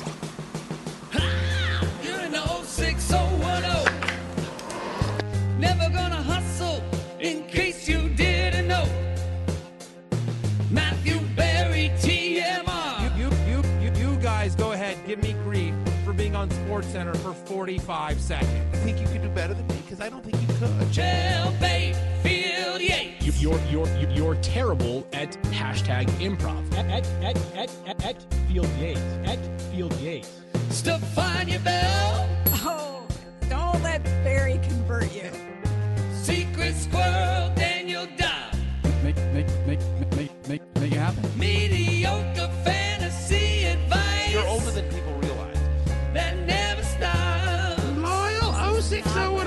S1: You're in the oh six oh one oh. Never gonna hustle, in case you didn't know. Matthew Berry, T M R.
S13: You, you, you, you guys go ahead, give me grief for being on SportsCenter for forty-five seconds.
S4: I think you could do better than me because I don't think you could.
S1: Jailbait, Field Yates.
S9: You, you're, you're, you're terrible at hashtag improv. At, at, at, at, at, at Field Yates. At Field Yates.
S1: Stefania Bell.
S14: Oh, don't let Barry convert you.
S1: Secret Squirrel, Daniel Dodd.
S3: Make, make, make, make, make, make, make it happen.
S1: Mediocre fantasy advice.
S4: You're older than people realize.
S1: That never stops.
S4: six oh